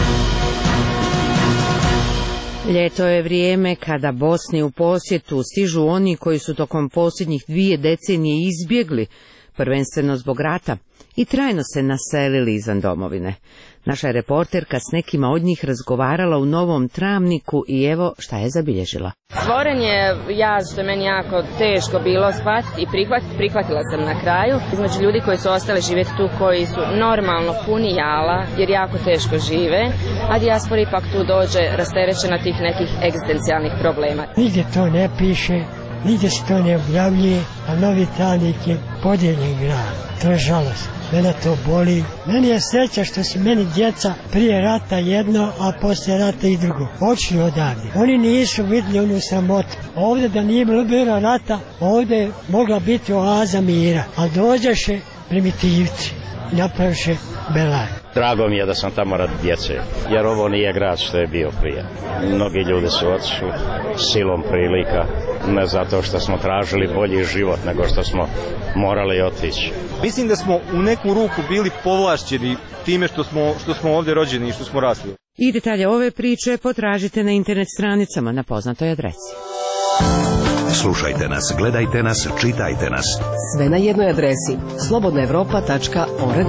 Ljeto je vrijeme kada Bosni u posjetu stižu oni koji su tokom posljednjih dvije decenije izbjegli, prvenstveno zbog rata, i trajno se naselili izvan domovine. Naša je reporterka s nekima od njih razgovarala u Novom Travniku i evo šta je zabilježila. Stvoren je jaz što je meni jako teško bilo shvatiti i prihvatiti. Prihvatila sam na kraju. Između ljudi koji su ostali živjeti tu, koji su normalno puni jala, jer jako teško žive, a dijaspora ipak tu dođe rasterećena tih nekih egzistencijalnih problema. Nigdje to ne piše, nigdje se to ne objavljuje, a Novi Travnik je podijeljen grad. To je žalost. Mene to boli. Meni je sreća što su meni djeca prije rata jedno, a poslije rata i drugo. Očili odavde. Oni nisu vidjeli onu sramotu. Ovdje da nije bilo rata, ovdje je mogla biti oaza mira. A dođeše primitivci i napraviše belaj. Drago mi je da sam tamo radi djece, jer ovo nije grad što je bio prije. Mnogi ljudi su otišli silom prilika, ne zato što smo tražili bolji život, nego što smo morali otići. Mislim da smo u neku ruku bili povlašćeni time što smo, što smo ovdje rođeni i što smo rasli. I detalje ove priče potražite na internet stranicama na poznatoj adresi. Slušajte nas, gledajte nas, čitajte nas. Sve na jednoj adresi slobodna evropa tačka org.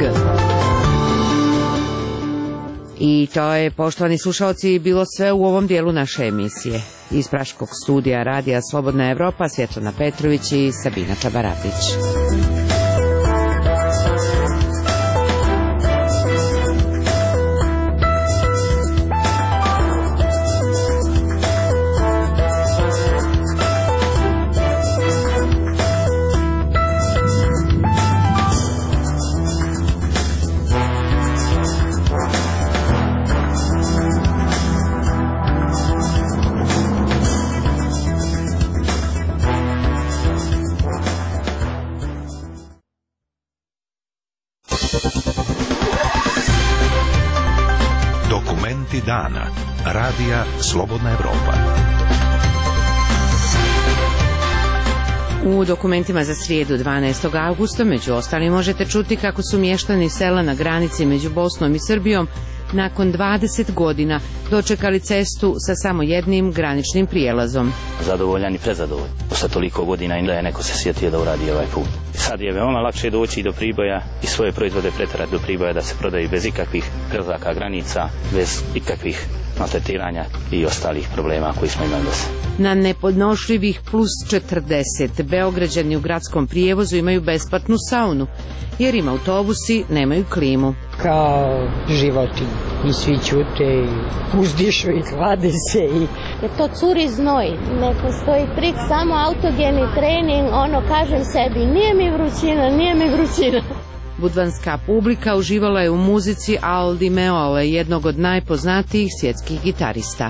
I to je, poštovani slušalci, bilo sve u ovom dijelu naše emisije. Iz Praškog studija Radija Slobodna Evropa, Svjetlana Petrović i Sabina Čabaradić. Vijesti dana. Radija Slobodna Evropa. U dokumentima za srijedu dvanaestog avgusta među ostalim možete čuti kako su mještani sela na granici među Bosnom i Srbijom nakon dvadeset godina dočekali cestu sa samo jednim graničnim prijelazom. Zadovoljan i prezadovoljan. Posle toliko godina i da je neko se sjetio da uradi ovaj put. Sad je veoma lakše doći do Priboja i svoje proizvode preterati do Priboja da se prodaju bez ikakvih prelazaka granica, bez ikakvih maltretiranja i ostalih problema koji smo imali do sada. Na nepodnošljivih plus četrdeset Beograđani u gradskom prijevozu imaju besplatnu saunu, jer im autobusi nemaju klimu. Kao životinje. I svi ćute i uzdišu i hlade se. I... Jer to curi znoj. Ne postoji trik, samo autogeni trening, ono kažem sebi, nije mi vrućina, nije mi vrućina. Budvanska publika uživala je u muzici Al Di Meola, jednog od najpoznatijih svjetskih gitarista.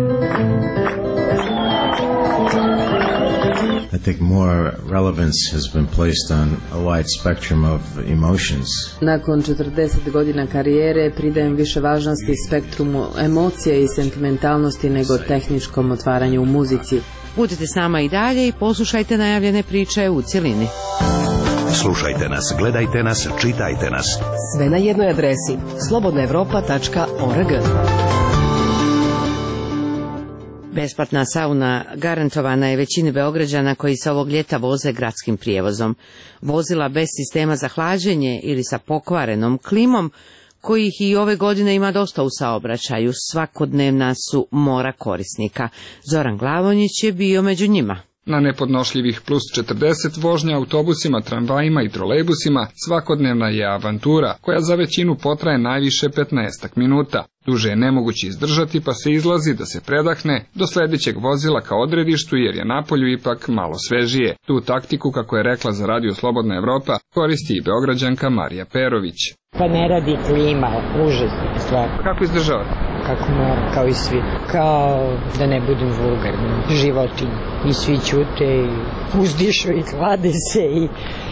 I think more relevance has been placed on a wide spectrum of emotions. Nakon četrdeset godina karijere pridajem više važnosti spektrumu emocija i sentimentalnosti nego tehničkom otvaranju u muzici. Budite s nama i dalje i poslušajte najavljene priče u cjelini. Slušajte nas, gledajte nas, čitajte nas. Sve na jednoj adresi slobodna evropa tačka org. Besplatna sauna garantovana je većini Beograđana koji se ovog ljeta voze gradskim prijevozom. Vozila bez sistema za hlađenje ili sa pokvarenom klimom, kojih i ove godine ima dosta u saobraćaju, svakodnevna su mora korisnika. Zoran Glavonjić je bio među njima. Na nepodnošljivih plus četrdeset vožnja autobusima, tramvajima i trolejbusima svakodnevna je avantura koja za većinu potraje najviše petnaestak minuta. Duže je nemoguće izdržati pa se izlazi da se predahne do sljedećeg vozila ka odredištu jer je napolju ipak malo svežije. Tu taktiku, kako je rekla za Radio Slobodna Evropa, koristi i Beograđanka Marija Perović. Pa ne radi klima, užasna stvar. Kako izdržava? Kako mora, kao i svi. Kao da ne budem vulgarni, životinje. I svi ćute i uzdišu i hlade se i...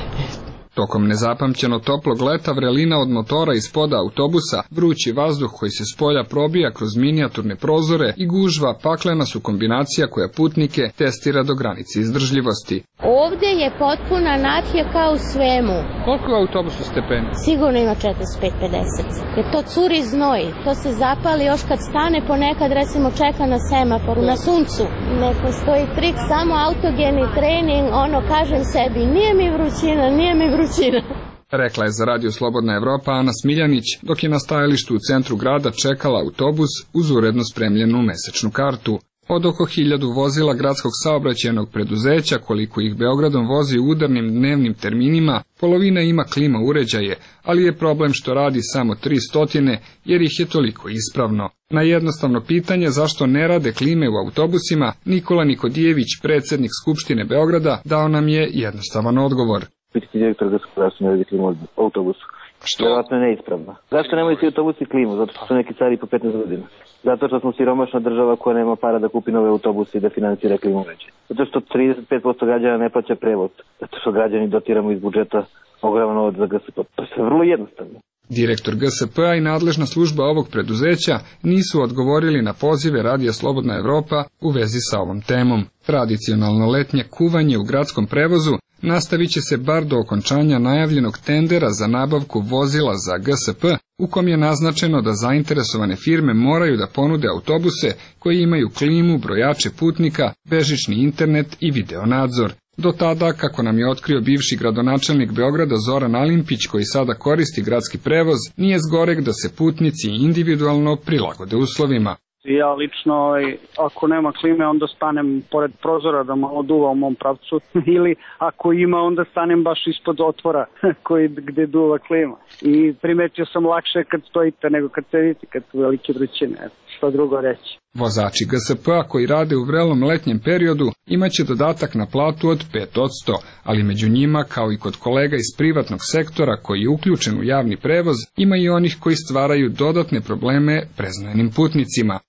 Tokom nezapamćeno toplog leta vrelina od motora i spoda autobusa, vrući vazduh koji se s polja probija kroz minijaturne prozore i gužva paklena su kombinacija koja putnike testira do granice izdržljivosti. Ovdje je potpuna anarhija kao u svemu. Koliko je u autobusu stepeni? Sigurno ima četrdeset pet pedeset. Jer to curi znoj, to se zapali još kad stane, ponekad recimo čeka na semaforu, na suncu. Ne postoji trik, samo autogeni trening, ono kažem sebi, nije mi vrućina, nije mi vrućina. Rekla je za Radio Slobodna Evropa Ana Smiljanić, dok je na stajalištu u centru grada čekala autobus uz uredno spremljenu mesečnu kartu. Od oko hiljadu vozila gradskog saobraćajnog preduzeća, koliko ih Beogradom vozi u udarnim dnevnim terminima, polovina ima klima uređaje, ali je problem što radi samo tristo jer ih je toliko ispravno. Na jednostavno pitanje zašto ne rade klime u autobusima, Nikola Nikodijević, predsjednik Skupštine Beograda, dao nam je jednostavan odgovor. Pitati direktor da su ne radi klimu u autobusu. Što? Vjerojatno je neispravno. Zašto nemaju svi autobusi klimu? Zato što su neki stari po petnaest godina. Zato što smo siromašna država koja nema para da kupi nove autobuse i da financira klimu veće. Zato što trideset pet posto građana ne plaća prevoz. Zato što građani dotiramo iz budžeta ogroman novac za G S P. To je sve vrlo jednostavno. Direktor G S P-a i nadležna služba ovog preduzeća nisu odgovorili na pozive Radija Slobodna Evropa u vezi sa ovom temom. Tradicionalno letnje kuvanje u gradskom prevozu nastavit će se bar do okončanja najavljenog tendera za nabavku vozila za G S P, u kom je naznačeno da zainteresovane firme moraju da ponude autobuse koji imaju klimu, brojače putnika, bežični internet i videonadzor. Do tada, kako nam je otkrio bivši gradonačelnik Beograda Zoran Alimpić, koji sada koristi gradski prevoz, nije zgoreg da se putnici individualno prilagode uslovima. Ja lično, ako nema klime, onda stanem pored prozora da malo duva u mom pravcu, ili ako ima, onda stanem baš ispod otvora koji, gde duva klima. I primetio sam lakše kad stojite nego kad sedite, kad su velike vrućine, što drugo reći. Vozači G S P-a koji rade u vrelom letnjem periodu imaće dodatak na platu od pet posto, ali među njima, kao i kod kolega iz privatnog sektora koji je uključen u javni prevoz, ima i onih koji stvaraju dodatne probleme preznojenim putnicima.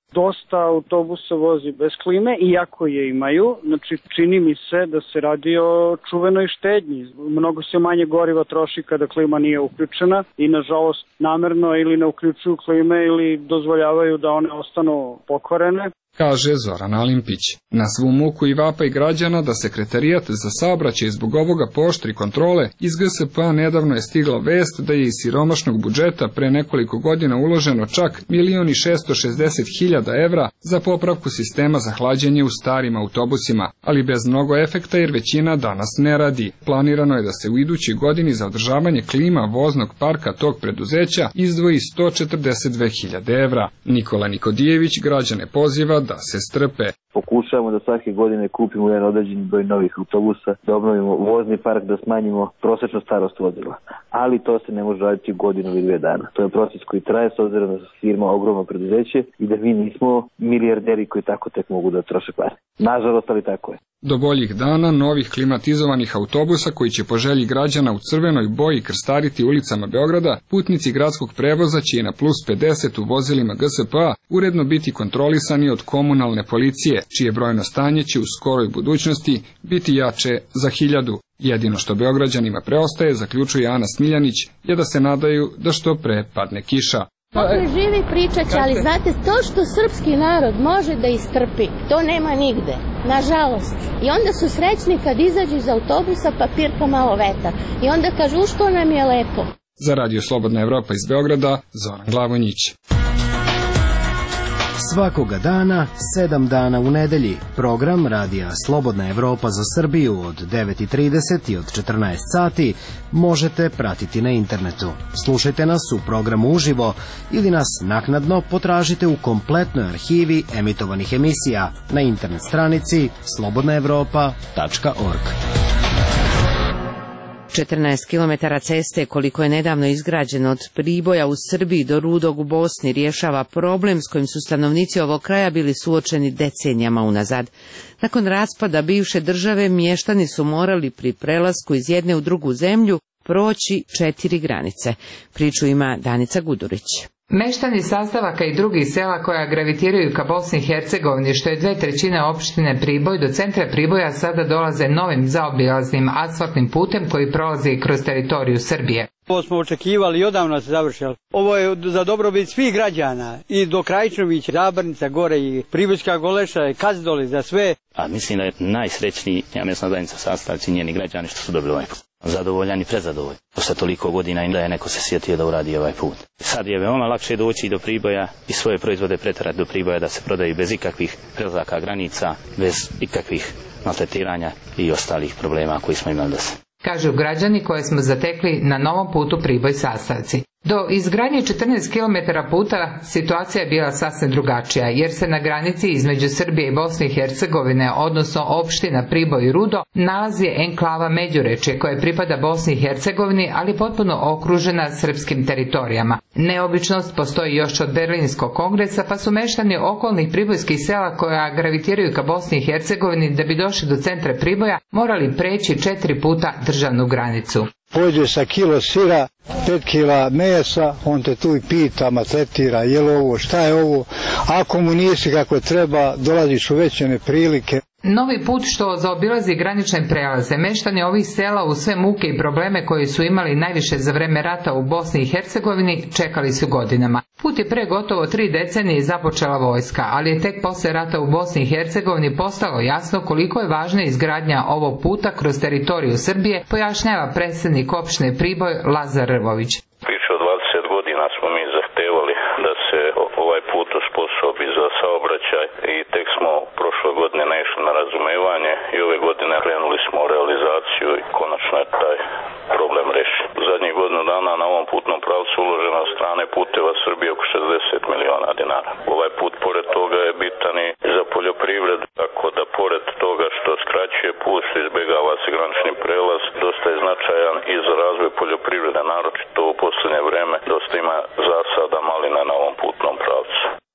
Dosta autobusa vozi bez klime, iako je imaju. Znači, čini mi se da se radi o čuvenoj štednji. Mnogo se manje goriva troši kada klima nije uključena i, nažalost, namerno ili ne uključuju klime ili dozvoljavaju da one ostanu pokvarene. Kaže Zoran Alimpić. Na svu muku i vapaj građana da Sekretarijat za saobraćaj zbog ovoga pooštri kontrole, iz G S P-a nedavno je stigla vest da je iz siromašnog budžeta pre nekoliko godina uloženo čak milion i šesto šezdeset hiljada evra za popravku sistema za hlađenje u starim autobusima, ali bez mnogo efekta jer većina danas ne radi. Planirano je da se u idućoj godini za održavanje klima voznog parka tog preduzeća izdvoji sto četrdeset dve hiljade evra. Nikola Nikodijević građane poziva da se strpe. Pokušavamo da svake godine kupimo jedan određeni broj novih autobusa, da obnovimo vozni park, da smanjimo prosečnu starost vozila. Ali to se ne može raditi u godinu ili dve dana. To je proces koji traje s obzirom da su firma ogromno preduzeće i da mi nismo milijarderi koji tako tek mogu da troše pare. Nažalost, ali tako je. Do boljih dana novih klimatizovanih autobusa koji će po želji građana u crvenoj boji krstariti ulicama Beograda, putnici gradskog prevoza će i na plus pedeset u vozilima G S P-a uredno biti kontrolisani od komunalne policije, čije brojno stanje će u skoroj budućnosti biti jače za hiljadu. Jedino što Beograđanima preostaje, zaključuje Ana Smiljanić, je da se nadaju da što pre padne kiša. Dakle, živi pričat će, ali znate, to što srpski narod može da istrpi, to nema nigde, nažalost. I onda su srećni kad izađu iz autobusa pa pirka malo vetar. I onda kažu što nam je lepo. Za Radio Slobodna Evropa iz Beograda, Zoran Glavonjić. Svakoga dana, sedam dana u nedelji, program Radija Slobodna Evropa za Srbiju od devet i trideset i od četrnaest sati možete pratiti na internetu. Slušajte nas u programu uživo ili nas naknadno potražite u kompletnoj arhivi emitovanih emisija na internet stranici slobodna evropa tačka org. četrnaest kilometara ceste koliko je nedavno izgrađeno od Priboja u Srbiji do Rudog u Bosni rješava problem s kojim su stanovnici ovog kraja bili suočeni decenijama unazad. Nakon raspada bivše države mještani su morali pri prelasku iz jedne u drugu zemlju proći četiri granice. Priču ima Danica Gudurić. Meštani sastavaka i drugih sela koja gravitiraju ka Bosni i Hercegovini, što je dve trećine opštine Priboj, do centra Priboja sada dolaze novim zaobilaznim asfaltnim putem koji prolazi kroz teritoriju Srbije. Ovo smo očekivali i odavno se završilo. Ovo je za dobrobit svih građana i do Krajičnovića, Zabrnica gore i Pribojska Goleša i Kazdoli za sve. A mislim da je najsrećniji, ja mesna zajednica sastavci njeni građani što su dobili ovaj put. Zadovoljan i prezadovoljan. Posle toliko godina i da je neko se sjetio da uradi ovaj put. Sad je veoma lakše doći do Priboja i svoje proizvode preterati do Priboja da se prodaju bez ikakvih prelazaka granica, bez ikakvih maltretiranja i ostalih problema koji smo imali do sada. Kažu građani koje smo zatekli na novom putu Priboj sastavci. Do izgradnje četrnaest kilometara puta situacija je bila sasvim drugačija, jer se na granici između Srbije i Bosne i Hercegovine, odnosno opština Priboj i Rudo, nalazi enklava Međurečje koje pripada Bosni i Hercegovini, ali potpuno okružena srpskim teritorijama. Neobičnost postoji još od Berlinskog kongresa, pa su meštani okolnih pribojskih sela koja gravitiraju ka Bosni i Hercegovini da bi došli do centra Priboja morali preći četiri puta državnu granicu. Pođe sa kilo sira, pet kila mesa, on te tu i pita, maltretira, je li ovo, šta je ovo, ako mu nisi kako treba, dolaziš u veće neprilike. Novi put što zaobilazi granične prelaze, meštani ovih sela u sve muke i probleme koje su imali najviše za vreme rata u Bosni i Hercegovini čekali su godinama. Put je pre gotovo tri decenije započela vojska, ali je tek posle rata u Bosni i Hercegovini postalo jasno koliko je važna izgradnja ovog puta kroz teritoriju Srbije, pojašnjava predsjednik opštine Priboj Lazar Rvović. Više od dvadeset godina smo mi zahtevali da se ovaj put osposobi za saobraćaj i tek smo prošle godine naišli na razumevanje i ove godine krenuli smo u realizaciju i konačno je taj problem rešen. U zadnjih godinu dana na ovom putnom pravcu uloženo od strane Puteva Srbije oko šezdeset miliona dinara. Ovaj put pored toga je bitan i za poljoprivredu, tako da pored toga što skraćuje put, što izbjegava se granični prelaz, dosta je značajan i za razvoj poljoprivrede, naročito u posljednje vreme dosta ima zasada malina na ovom putnom pravcu.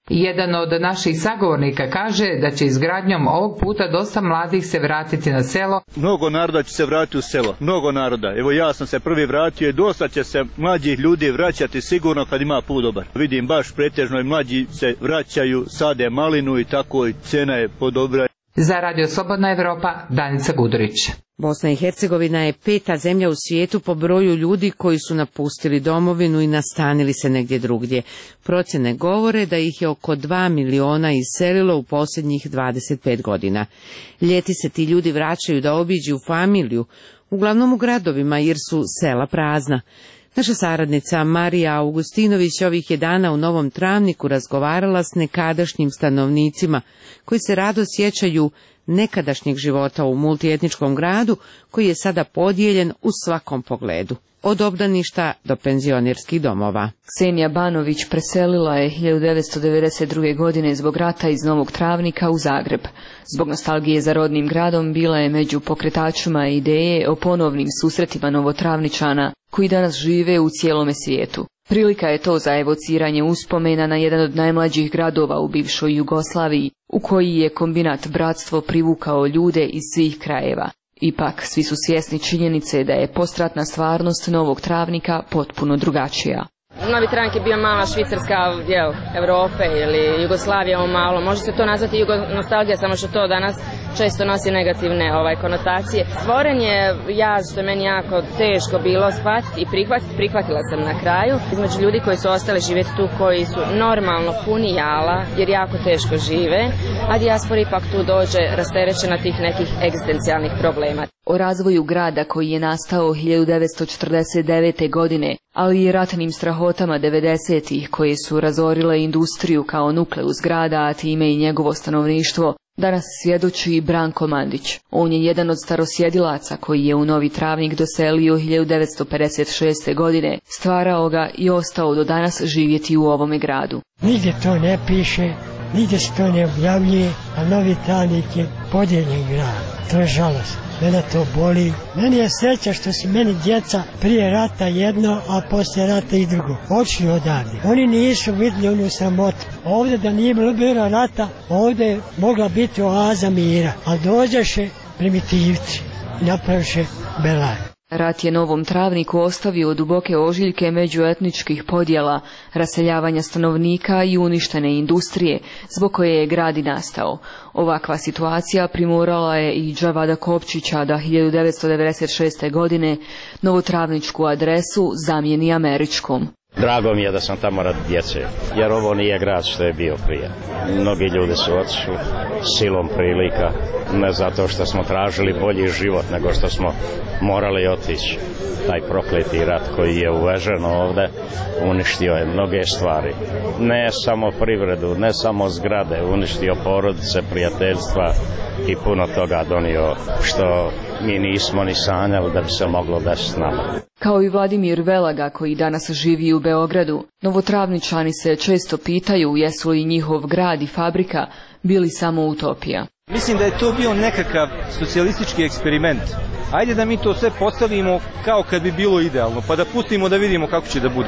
Jedan od naših sagovornika kaže da će izgradnjom ovog puta dosta mladih se vratiti na selo. Mnogo naroda će se vratiti u selo, mnogo naroda. Evo ja sam se prvi vratio i dosta će se mlađih ljudi vraćati sigurno kad ima put dobar. Vidim baš pretežno i mlađi se vraćaju, sade malinu i tako i cena je podobra. Za Radio Slobodna Evropa, Danica Gudurić. Bosna i Hercegovina je peta zemlja u svijetu po broju ljudi koji su napustili domovinu i nastanili se negdje drugdje. Procjene govore da ih je oko dva miliona iselilo u posljednjih dvadeset pet godina. Ljeti se ti ljudi vraćaju da obiđu familiju, uglavnom u gradovima jer su sela prazna. Naša saradnica Marija Augustinović ovih je dana u Novom Travniku razgovarala s nekadašnjim stanovnicima koji se rado sjećaju nekadašnjeg života u multietničkom gradu koji je sada podijeljen u svakom pogledu, od obdaništa do penzionerskih domova. Ksenija Banović preselila je hiljadu devetsto devedeset druge. godine zbog rata iz Novog Travnika u Zagreb. Zbog nostalgije za rodnim gradom bila je među pokretačima ideje o ponovnim susretima Novotravničana koji danas žive u cijelome svijetu. Prilika je to za evociranje uspomena na jedan od najmlađih gradova u bivšoj Jugoslaviji, u koji je kombinat Bratstvo privukao ljude iz svih krajeva. Ipak, svi su svjesni činjenice da je postratna stvarnost Novog Travnika potpuno drugačija. Novi Travnik je bio mala švicarska jel, Evrope ili Jugoslavija ovo malo. Može se to nazvati jugonostalgija, samo što to danas često nosi negativne ovaj, konotacije. Stvoren je jaz, što je meni jako teško bilo shvatiti i prihvatiti. Prihvatila sam na kraju. Između ljudi koji su ostali živjeti tu, koji su normalno puni jala, jer jako teško žive, a dijaspora ipak tu dođe rasterećena tih nekih egzistencijalnih problema. O razvoju grada koji je nastao hiljadu devetsto četrdeset devete. godine, ali i ratnim strahotama devedesetih koje su razorile industriju kao nukleus grada, a time i njegovo stanovništvo, danas svjedoči i Branko Mandić. On je jedan od starosjedilaca koji je u Novi Travnik doselio hiljadu devetsto pedeset šeste. godine, stvarao ga i ostao do danas živjeti u ovome gradu. Nigdje to ne piše, nigdje se to ne objavljuje, a Novi Travnik je podijeljen grad. To je žalost. Mene to boli. Meni je sreća što su meni djeca prije rata jedno, a poslije rata i drugo. Očili odavde. Oni nisu vidjeli onu sramotu. Ovdje da nije bilo rata, ovdje je mogla biti oaza mira. A dođeše primitivci i napraviše belaj. Rat je Novom Travniku ostavio duboke ožiljke međuetničkih podjela, raseljavanja stanovnika i uništene industrije, zbog koje je grad i nastao. Ovakva situacija primorala je i Džavada Kopčića da hiljadu devetsto devedeset šeste. godine novotravničku adresu zamijeni američkom. Drago mi je da sam tamo radi djece, jer ovo nije grad što je bio prije. Mnogi ljudi su otišli silom prilika, ne zato što smo tražili bolji život, nego što smo morali otići. Taj prokleti rat koji je uvežen ovdje uništio je mnoge stvari. Ne samo privredu, ne samo zgrade, uništio porodice, prijateljstva i puno toga donio što mi nismo ni sanjali da bi se moglo desiti s nama. Kao i Vladimir Velaga koji danas živi u Beogradu, Novotravničani se često pitaju jesu li njihov grad i fabrika bili samo utopija. Mislim da je to bio nekakav socijalistički eksperiment. Ajde da mi to sve postavimo kao kad bi bilo idealno, pa da pustimo da vidimo kako će da bude.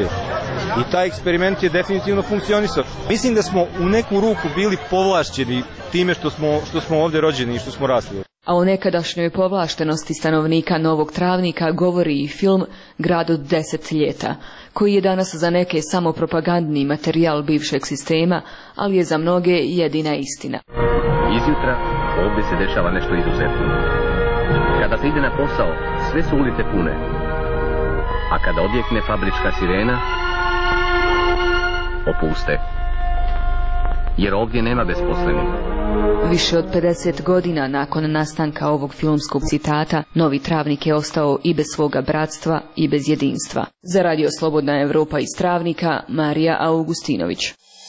I taj eksperiment je definitivno funkcionisao. Mislim da smo u neku ruku bili povlašćeni time što smo, što smo ovdje rođeni i što smo rasli. A o nekadašnjoj povlaštenosti stanovnika Novog Travnika govori i film Grad od deset ljeta, koji je danas za neke samo propagandni materijal bivšeg sistema, ali je za mnoge jedina istina. Izjutra ovdje se dešava nešto izuzetno. Kada se ide na posao, sve su ulice pune. A kada odjekne fabrička sirena, opuste. Jer ovdje nema besposlenih. Više od pedeset godina nakon nastanka ovog filmskog citata, Novi Travnik je ostao i bez svoga bratstva i bez jedinstva. Za Radio Slobodna Evropa iz Travnika, Marija Augustinović.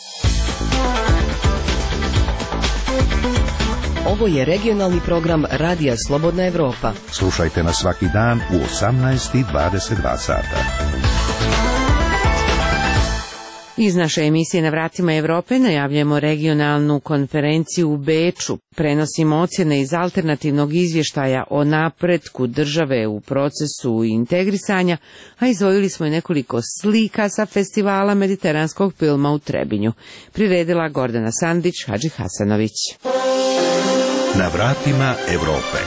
Ovo je regionalni program Radija Slobodna Evropa. Slušajte nas svaki dan u osamnaest i dvadeset dva sata. Iz naše emisije Na vratima Evrope najavljamo regionalnu konferenciju u Beču. Prenosimo ocjene iz alternativnog izvještaja o napretku države u procesu integrisanja, a izdvojili smo i nekoliko slika sa festivala mediteranskog filma u Trebinju. Priredila Gordana Sandić, Hadži Hasanović. Na vratima Evrope.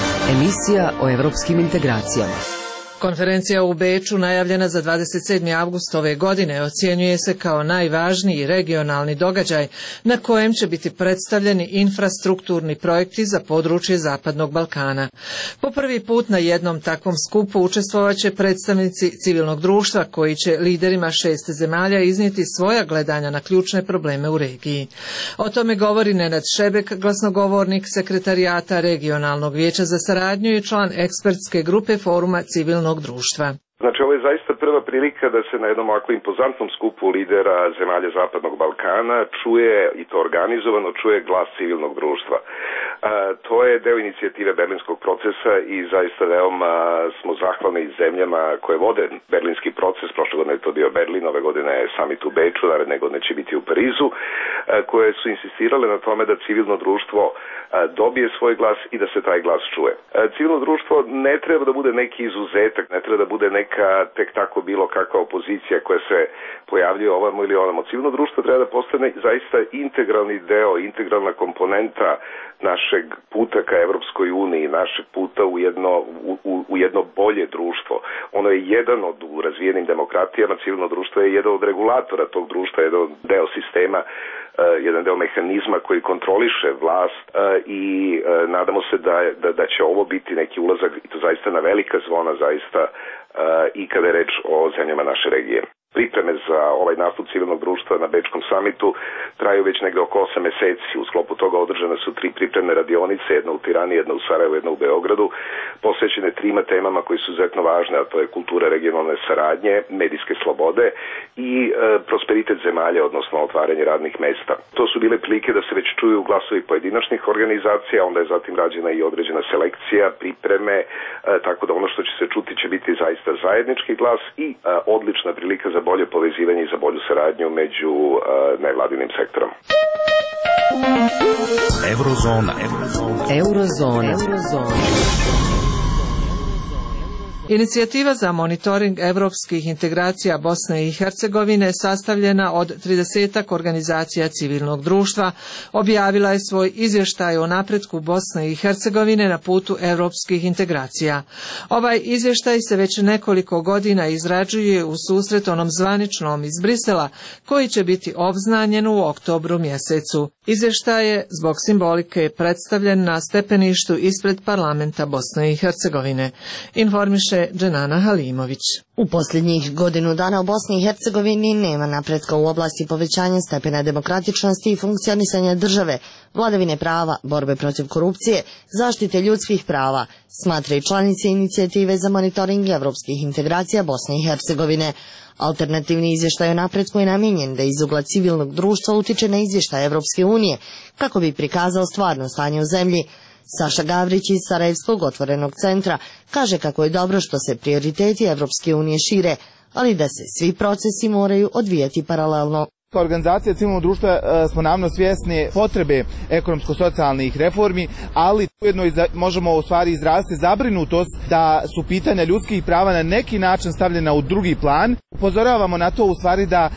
Emisija o evropskim integracijama. Konferencija u Beču, najavljena za dvadeset sedmi avgust ove godine, ocjenjuje se kao najvažniji regionalni događaj na kojem će biti predstavljeni infrastrukturni projekti za područje Zapadnog Balkana. Po prvi put na jednom takvom skupu učestvovat će predstavnici civilnog društva koji će liderima šest zemalja iznijeti svoja gledanja na ključne probleme u regiji. O tome govori Nenad Šebek, glasnogovornik sekretarijata Regionalnog vijeća za saradnju i član ekspertske grupe Foruma civilnog društva. Znači, ovo je zaista prva prilika da se na jednom ovako impozantnom skupu lidera zemalja Zapadnog Balkana čuje, i to organizovano, čuje glas civilnog društva. E, to je deo inicijative berlinskog procesa i zaista veoma smo zahvalni zemljama koje vode berlinski proces. Prošle godine je to bio Berlin, ove godine je summit u Beču, naredne godine će biti u Parizu, e, koje su insistirale na tome da civilno društvo e, dobije svoj glas i da se taj glas čuje. E, civilno društvo ne treba da bude neki izuzetak, ne treba da bude neki neka tek tako bilo kakva opozicija koja se pojavljuje ovamo ili onamo. Civilno društvo treba da postane zaista integralni deo, integralna komponenta našeg puta ka Evropskoj uniji, našeg puta u jedno, u, u jedno bolje društvo. Ono je jedan od, u razvijenim demokratijama, civilno društvo je jedan od regulatora tog društva, jedan deo sistema, jedan deo mehanizma koji kontroliše vlast i nadamo se da, da, da će ovo biti neki ulazak, i to zaista na velika zvona, zaista i kada je reč o zemljama naše regije. Pripreme za ovaj nastup civilnog društva na Bečkom samitu traju već negde oko osam meseci. U sklopu toga održane su tri pripremne radionice, jedna u Tirani, jedna u Sarajevu, jedna u Beogradu, posvećene trima temama koji su izuzetno važne, a to je kultura regionalne saradnje, medijske slobode i e, prosperitet zemalja, odnosno otvaranje radnih mesta. To su bile prilike da se već čuju glasovi pojedinačnih organizacija, onda je zatim rađena i određena selekcija, pripreme, e, tako da ono što će se čuti će biti zaista zajednički glas i e, odlična prilika za bolje povezivanje i za bolju saradnju među uh, nevladinim sektorom. Eurozona. Eurozona. Eurozona. Eurozona. Inicijativa za monitoring evropskih integracija Bosne i Hercegovine, sastavljena od tridesetak organizacija civilnog društva, objavila je svoj izvještaj o napretku Bosne i Hercegovine na putu evropskih integracija. Ovaj izvještaj se već nekoliko godina izrađuje u susret onom zvaničnom iz Brisela, koji će biti obznanjen u oktobru mjesecu. Izvještaj je zbog simbolike predstavljen na stepeništu ispred parlamenta Bosne i Hercegovine, informiše Dženana Halimović. U posljednjih godinu dana u Bosni i Hercegovini nema napretka u oblasti povećanja stepena demokratičnosti i funkcionisanja države, vladavine prava, borbe protiv korupcije, zaštite ljudskih prava, smatra i članice inicijative za monitoring evropskih integracija Bosne i Hercegovine. Alternativni izvještaj o napretku je namijenjen da iz ugla civilnog društva utiče na izvještaj Evropske unije, kako bi prikazao stvarno stanje u zemlji. Saša Gavrić iz Sarajevskog otvorenog centra kaže kako je dobro što se prioriteti Evropske unije šire, ali da se svi procesi moraju odvijati paralelno. Kao organizacija civilnog društva smo naravno svjesni potrebe ekonomsko-socijalnih reformi, ali ujedno možemo u stvari izraziti zabrinutost da su pitanja ljudskih prava na neki način stavljena u drugi plan. Upozoravamo na to u stvari da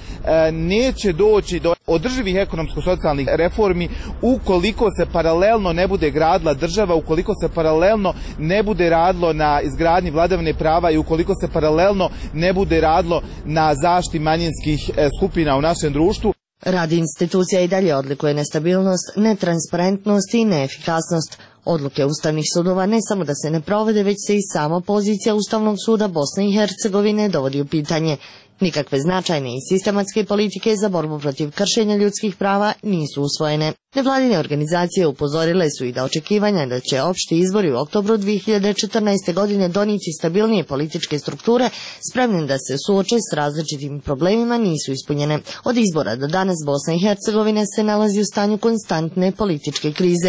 neće doći do održivih ekonomsko-socijalnih reformi ukoliko se paralelno ne bude gradila država, ukoliko se paralelno ne bude radilo na izgradnji vladavine prava i ukoliko se paralelno ne bude radilo na zaštiti manjinskih skupina u našem društvu. Rad institucija i dalje odlikuje nestabilnost, netransparentnost i neefikasnost. Odluke ustavnih sudova ne samo da se ne provode, već se i sama pozicija Ustavnog suda Bosne i Hercegovine dovodi u pitanje. Nikakve značajne i sistematske politike za borbu protiv kršenja ljudskih prava nisu usvojene. Nevladine organizacije upozorile su i da očekivanja da će opšti izbori u oktobru dvije hiljade četrnaeste. godine donijeti stabilnije političke strukture spremne da se suoče s različitim problemima nisu ispunjene. Od izbora do danas Bosna i Hercegovina se nalazi u stanju konstantne političke krize.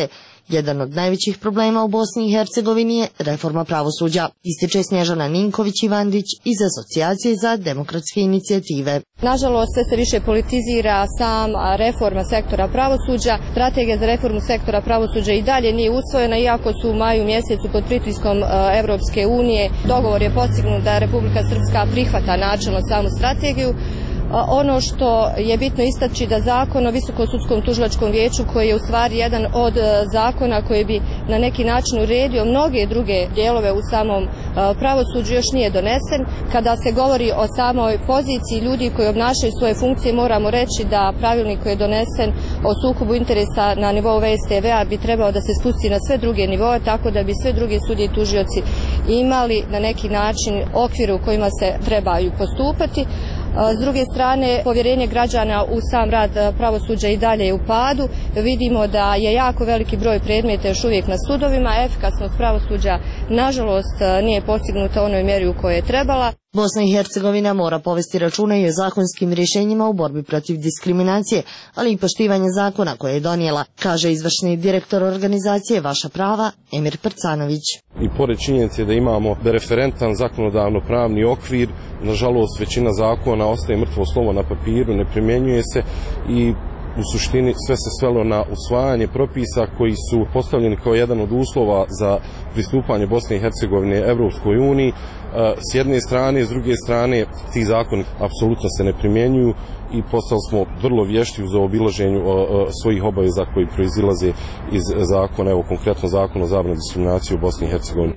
Jedan od najvećih problema u Bosni i Hercegovini je reforma pravosuđa, ističe Snježana Ninković-Ivandić iz Asocijacije za demokratske inicijative. Nažalost, sve se više politizira sama reforma sektora pravosuđa. Strategija za reformu sektora pravosuđa i dalje nije usvojena, iako su u maju mjesecu pod pritiskom Evropske unije. Dogovor je postignut da Republika Srpska prihvata načelno samu strategiju. Ono što je bitno istaći da zakon o Visokom sudskom tužilačkom vijeću, koji je u stvari jedan od zakona koji bi na neki način uredio mnoge druge dijelove u samom pravosuđu, još nije donesen. Kada se govori o samoj poziciji ljudi koji obnašaju svoje funkcije, moramo reći da pravilnik koji je donesen o sukobu interesa na nivou V S T V-a bi trebao da se spusti na sve druge nivoe, tako da bi sve druge sudije i tužioci imali na neki način okvire u kojima se trebaju postupati. S druge strane, povjerenje građana u sam rad pravosuđa i dalje je u padu. Vidimo da je jako veliki broj predmeta još uvijek na sudovima. Efikasnost pravosuđa, nažalost, nije postignuta u onoj mjeri u kojoj je trebala. Bosna i Hercegovina mora povesti računa i o zakonskim rješenjima u borbi protiv diskriminacije, ali i poštivanje zakona koje je donijela, kaže izvršni direktor organizacije Vaša prava, Emir Prcanović. I pored činjenice da imamo referentan zakonodavno-pravni okvir, nažalost većina zakona ostaje mrtvo slovo na papiru, ne primjenjuje se i u suštini sve se svelo na usvajanje propisa koji su postavljeni kao jedan od uslova za pristupanje Bosne i Hercegovine Evropskoj uniji. S jedne strane, s druge strane, ti zakoni apsolutno se ne primjenjuju i postali smo vrlo vješti u zaobilaženju svojih obaveza koji proizilaze iz zakona, evo konkretno zakon o zabrani diskriminacije u Bosni i Hercegovini.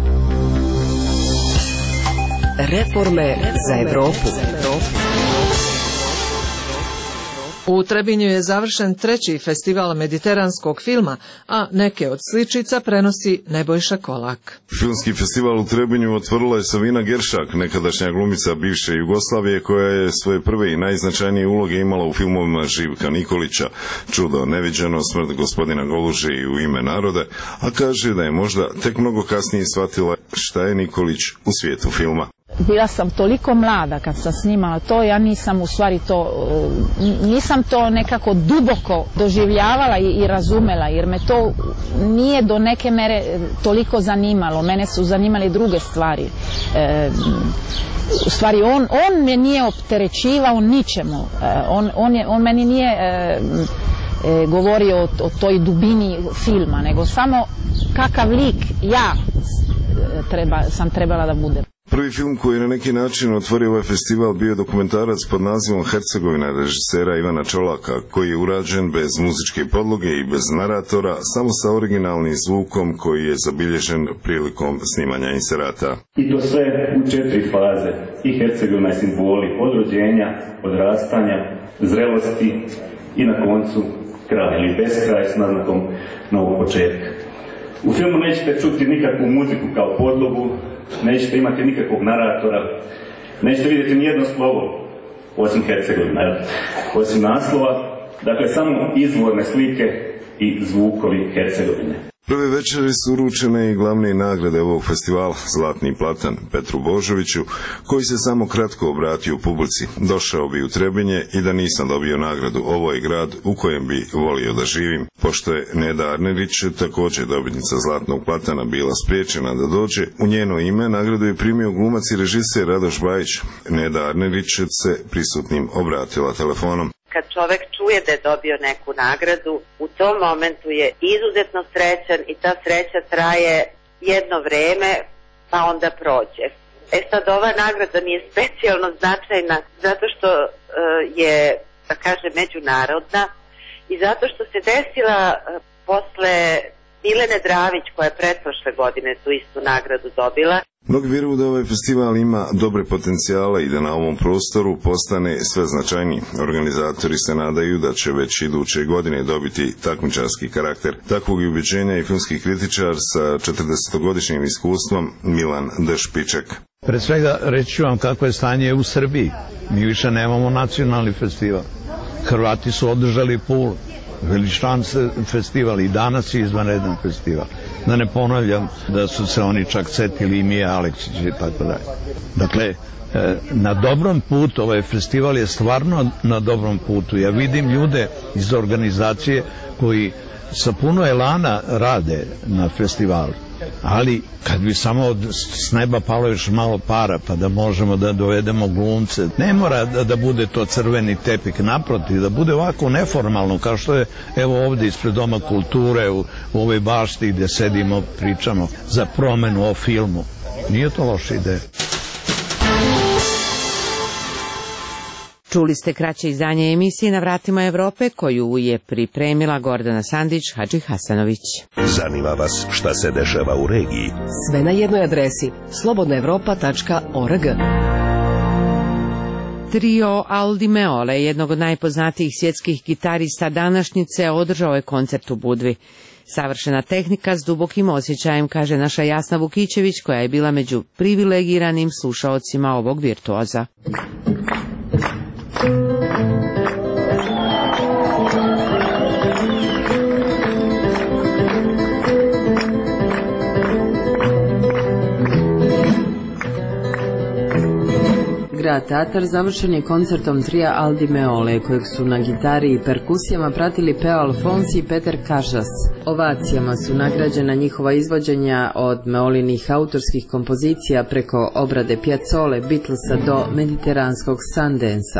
Reforme za Evropu. U Trebinju je završen treći festival mediteranskog filma, a neke od sličica prenosi Nebojša Kolak. Filmski festival u Trebinju otvorila je Savina Geršak, nekadašnja glumica bivše Jugoslavije, koja je svoje prve i najznačajnije uloge imala u filmovima Živka Nikolića, Čudo neviđeno, Smrt gospodina Goluže i U ime naroda, a kaže da je možda tek mnogo kasnije shvatila šta je Nikolić u svijetu filma. Bila sam toliko mlada kad sam snimala to, ja nisam u stvari to, nisam to nekako duboko doživljavala i, i razumela, jer me to nije do neke mere toliko zanimalo, mene su zanimali druge stvari. E, u stvari on, on me nije opterećivao ničemu, e, on, on, je, on meni nije e, e, govorio o, o toj dubini filma, nego samo kakav lik ja treba, sam trebala da budem. Prvi film koji je na neki način otvorio ovaj festival bio dokumentarac pod nazivom Hercegovina režisera Ivana Čolaka, koji je urađen bez muzičke podloge i bez naratora, samo sa originalnim zvukom koji je zabilježen prilikom snimanja inserata. I to sve u četiri faze. I Hercegovina je simboli od rođenja, odrastanja, zrelosti i na koncu kraj ili beskraj s naznakom novog početka. U filmu nećete čuti nikakvu muziku kao podlogu, nećete imati nikakvog naratora, nećete vidjeti nijedno slovo, osim Hercegovina, osim naslova, dakle samo izvorne slike i zvukovi Hercegovine. Prve večeri su uručene i glavne nagrade ovog festivala, Zlatni platan Petru Božoviću, koji se samo kratko obratio u publici. Došao bi u Trebinje i da nisam dobio nagradu, ovo je grad u kojem bi volio da živim. Pošto je Neda Arnerić, također dobitnica Zlatnog platana, bila spriječena da dođe, u njeno ime nagradu je primio glumac i režiser Radoš Bajić. Neda Arnerić se prisutnim obratila telefonom. Kad čovek čuje da je dobio neku nagradu, u tom momentu je izuzetno srećan i ta sreća traje jedno vreme, pa onda prođe. E sad, ova nagrada mi je specijalno značajna zato što uh, je, da kažem, međunarodna i zato što se desila uh, posle Milene Dravić, koja je pretprošle godine tu istu nagradu dobila. Mnogi vjeruju da ovaj festival ima dobre potencijale i da na ovom prostoru postane sve značajniji. Organizatori se nadaju da će već iduće godine dobiti takmičarski karakter. Takvog je ubeđenja i filmski kritičar sa četrdesetogodišnjim iskustvom Milan Dešpiček. Pre svega reći ću vam kako je stanje u Srbiji. Mi više nemamo nacionalni festival. Hrvati su održali Pulu. veličan festival i danas je izvanredan festival. Da ne ponavljam da su se oni čak setili i Mije Aleksić i tako dalje. Dakle, na dobrom putu, ovaj festival je stvarno na dobrom putu. Ja vidim ljude iz organizacije koji sa puno elana rade na festivalu. Ali kad bi samo od s neba palo još malo para pa da možemo da dovedemo glumce, ne mora da, da bude to crveni tepik, naprotiv, da bude ovako neformalno kao što je evo ovdje ispred Doma kulture u, u ovoj bašti gdje sedimo, pričamo za promenu o filmu. Nije to loša ideja. Čuli ste kraće izdanje emisije Na vratima Evrope koju je pripremila Gordana Sandić, Hadži Hasanović. Zanima vas šta se dešava u regiji? Sve na jednoj adresi slobodna evropa tačka org. Trio Al Di Meole, jednog od najpoznatijih svjetskih gitarista današnjice, održao je koncert u Budvi. Savršena tehnika s dubokim osjećajem, kaže naša Jasna Vukićević, koja je bila među privilegiranim slušaocima ovog virtuoza. Grad Tatar završen je koncertom trija Al Di Meole, kojeg su na gitari i perkusijama pratili Peo Alfonsi i Peter Kažas. Ovacijama su nagrađena njihova izvođenja od Meolinih autorskih kompozicija preko obrade Piazzole, Beatlesa do mediteranskog Sundansa.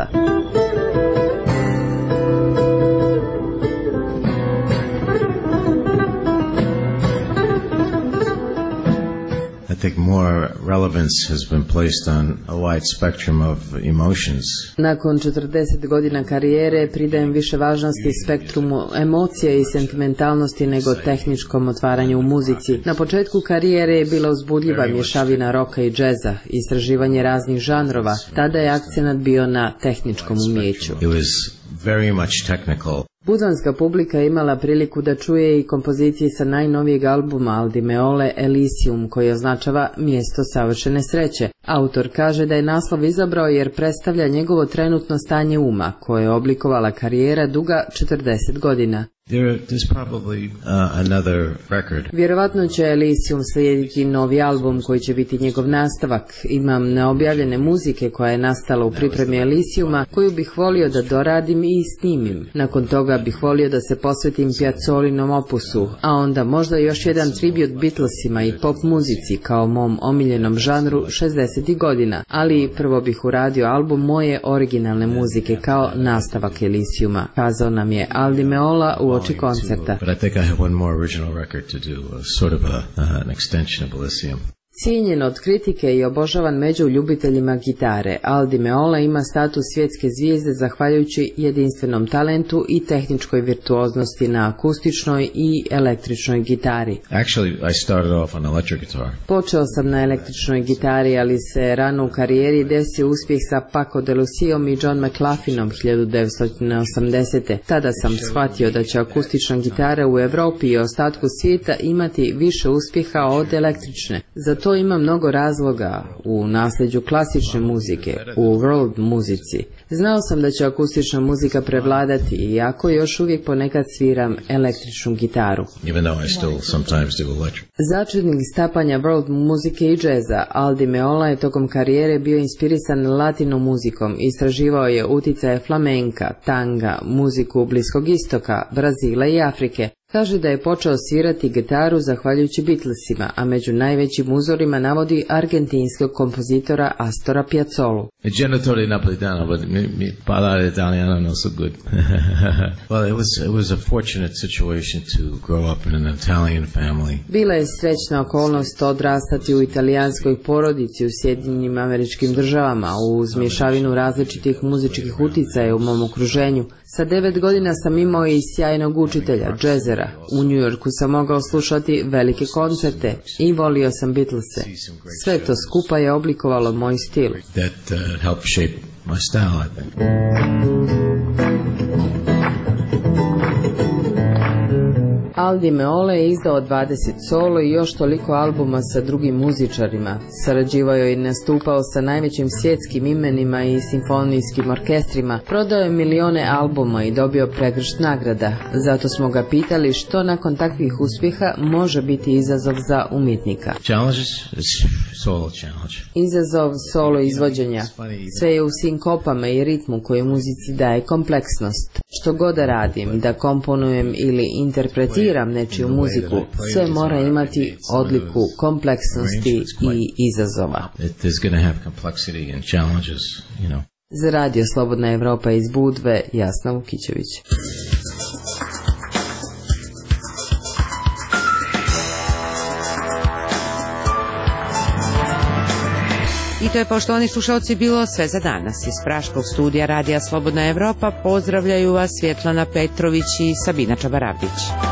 I think more relevance has been placed on a wide spectrum of emotions. Nakon četrdeset godina karijere pridajem više važnosti spektrumu emocija i sentimentalnosti nego tehničkom otvaranju u muzici. Na početku karijere je bila uzbudljiva mješavina roka i džeza, istraživanje raznih žanrova. Tada je akcenat bio na tehničkom umjeću. It was very much technical. Budvanska publika je imala priliku da čuje i kompozicije sa najnovijeg albuma Al Di Meole Elysium, koji označava mjesto savršene sreće. Autor kaže da je naslov izabrao jer predstavlja njegovo trenutno stanje uma, koje je oblikovala karijera duga četrdeset godina. There, there's probably uh, another record. Vjerovatno će Elysium slijediti novi album koji će biti njegov nastavak. Imam neobjavljene muzike koja je nastala u pripremi Elysiuma, koju bih volio da doradim i snimim. Nakon toga bih volio da se posvetim Piazzolinom opusu, a onda možda još jedan tribut Beatlesima i pop muzici kao mom omiljenom žanru šezdesetih godina, ali prvo bih uradio album moje originalne muzike kao nastavak Elysiuma, kazao nam je Al Di Meola u oči koncerta. But I think I have one more original record to do, a sort of a, uh, an extension of Elysium. Cijenjen od kritike i obožavan među ljubiteljima gitare, Al Di Meola ima status svjetske zvijezde zahvaljujući jedinstvenom talentu i tehničkoj virtuoznosti na akustičnoj i električnoj gitari. Actually, I started off on electric guitar. Počeo sam na električnoj gitari, ali se rano u karijeri desio uspjeh sa Paco de Lucijom i John McLaughlinom hiljadu devetsto osamdesete. Tada sam shvatio da će akustična gitara u Europi i ostatku svijeta imati više uspjeha od električne. Zato ima mnogo razloga u nasljeđu klasične muzike, u world muzici. Znao sam da će akustična muzika prevladati, iako još uvijek ponekad sviram električnu gitaru. Začetnik stapanja world muzike i džeza, Al Di Meola je tokom karijere bio inspirisan latino muzikom, istraživao je uticaje flamenka, tanga, muziku Bliskog istoka, Brazila i Afrike. Kaže da je počeo svirati gitaru zahvaljujući Beatlesima, a među najvećim uzorima navodi argentinskog kompozitora Astora Piazzolu. Il genitore napolitano, but mi, mi parlare italiano non so good. Well, it was it was a fortunate situation to grow up in an Italian family. Bila je srećna okolnost odrastati u italijanskoj porodici u Sjedinjenim Američkim Državama, uz mješavinu različitih muzičkih uticaja u mom okruženju. Sa devet godina sam imao i sjajnog učitelja, džezera. U New Yorku sam mogao slušati velike koncerte i volio sam Beatlese. Sve to skupa je oblikovalo moj stil. That uh, helped shape my style, I think. Aldi Meola je izdao dvadeset solo i još toliko albuma sa drugim muzičarima. Sarađivao je i nastupao sa najvećim svjetskim imenima i simfonijskim orkestrima. Prodao je milione albuma i dobio pregršt nagrada. Zato smo ga pitali što nakon takvih uspjeha može biti izazov za umjetnika. Solo challenge. Izazov solo izvođenja. Sve je u sinkopama i ritmu koji muzici daje kompleksnost. Što god da radim, da komponujem ili interpretiram nečiju muziku, sve mora imati odliku kompleksnosti i izazova. Za radio Slobodna Evropa iz Budve, Jasna Vukićević. I to je, poštovani slušalci, bilo sve za danas. Iz Praškog studija Radija Slobodna Evropa pozdravljaju vas Svjetlana Petrović i Sabina Čabaravdić.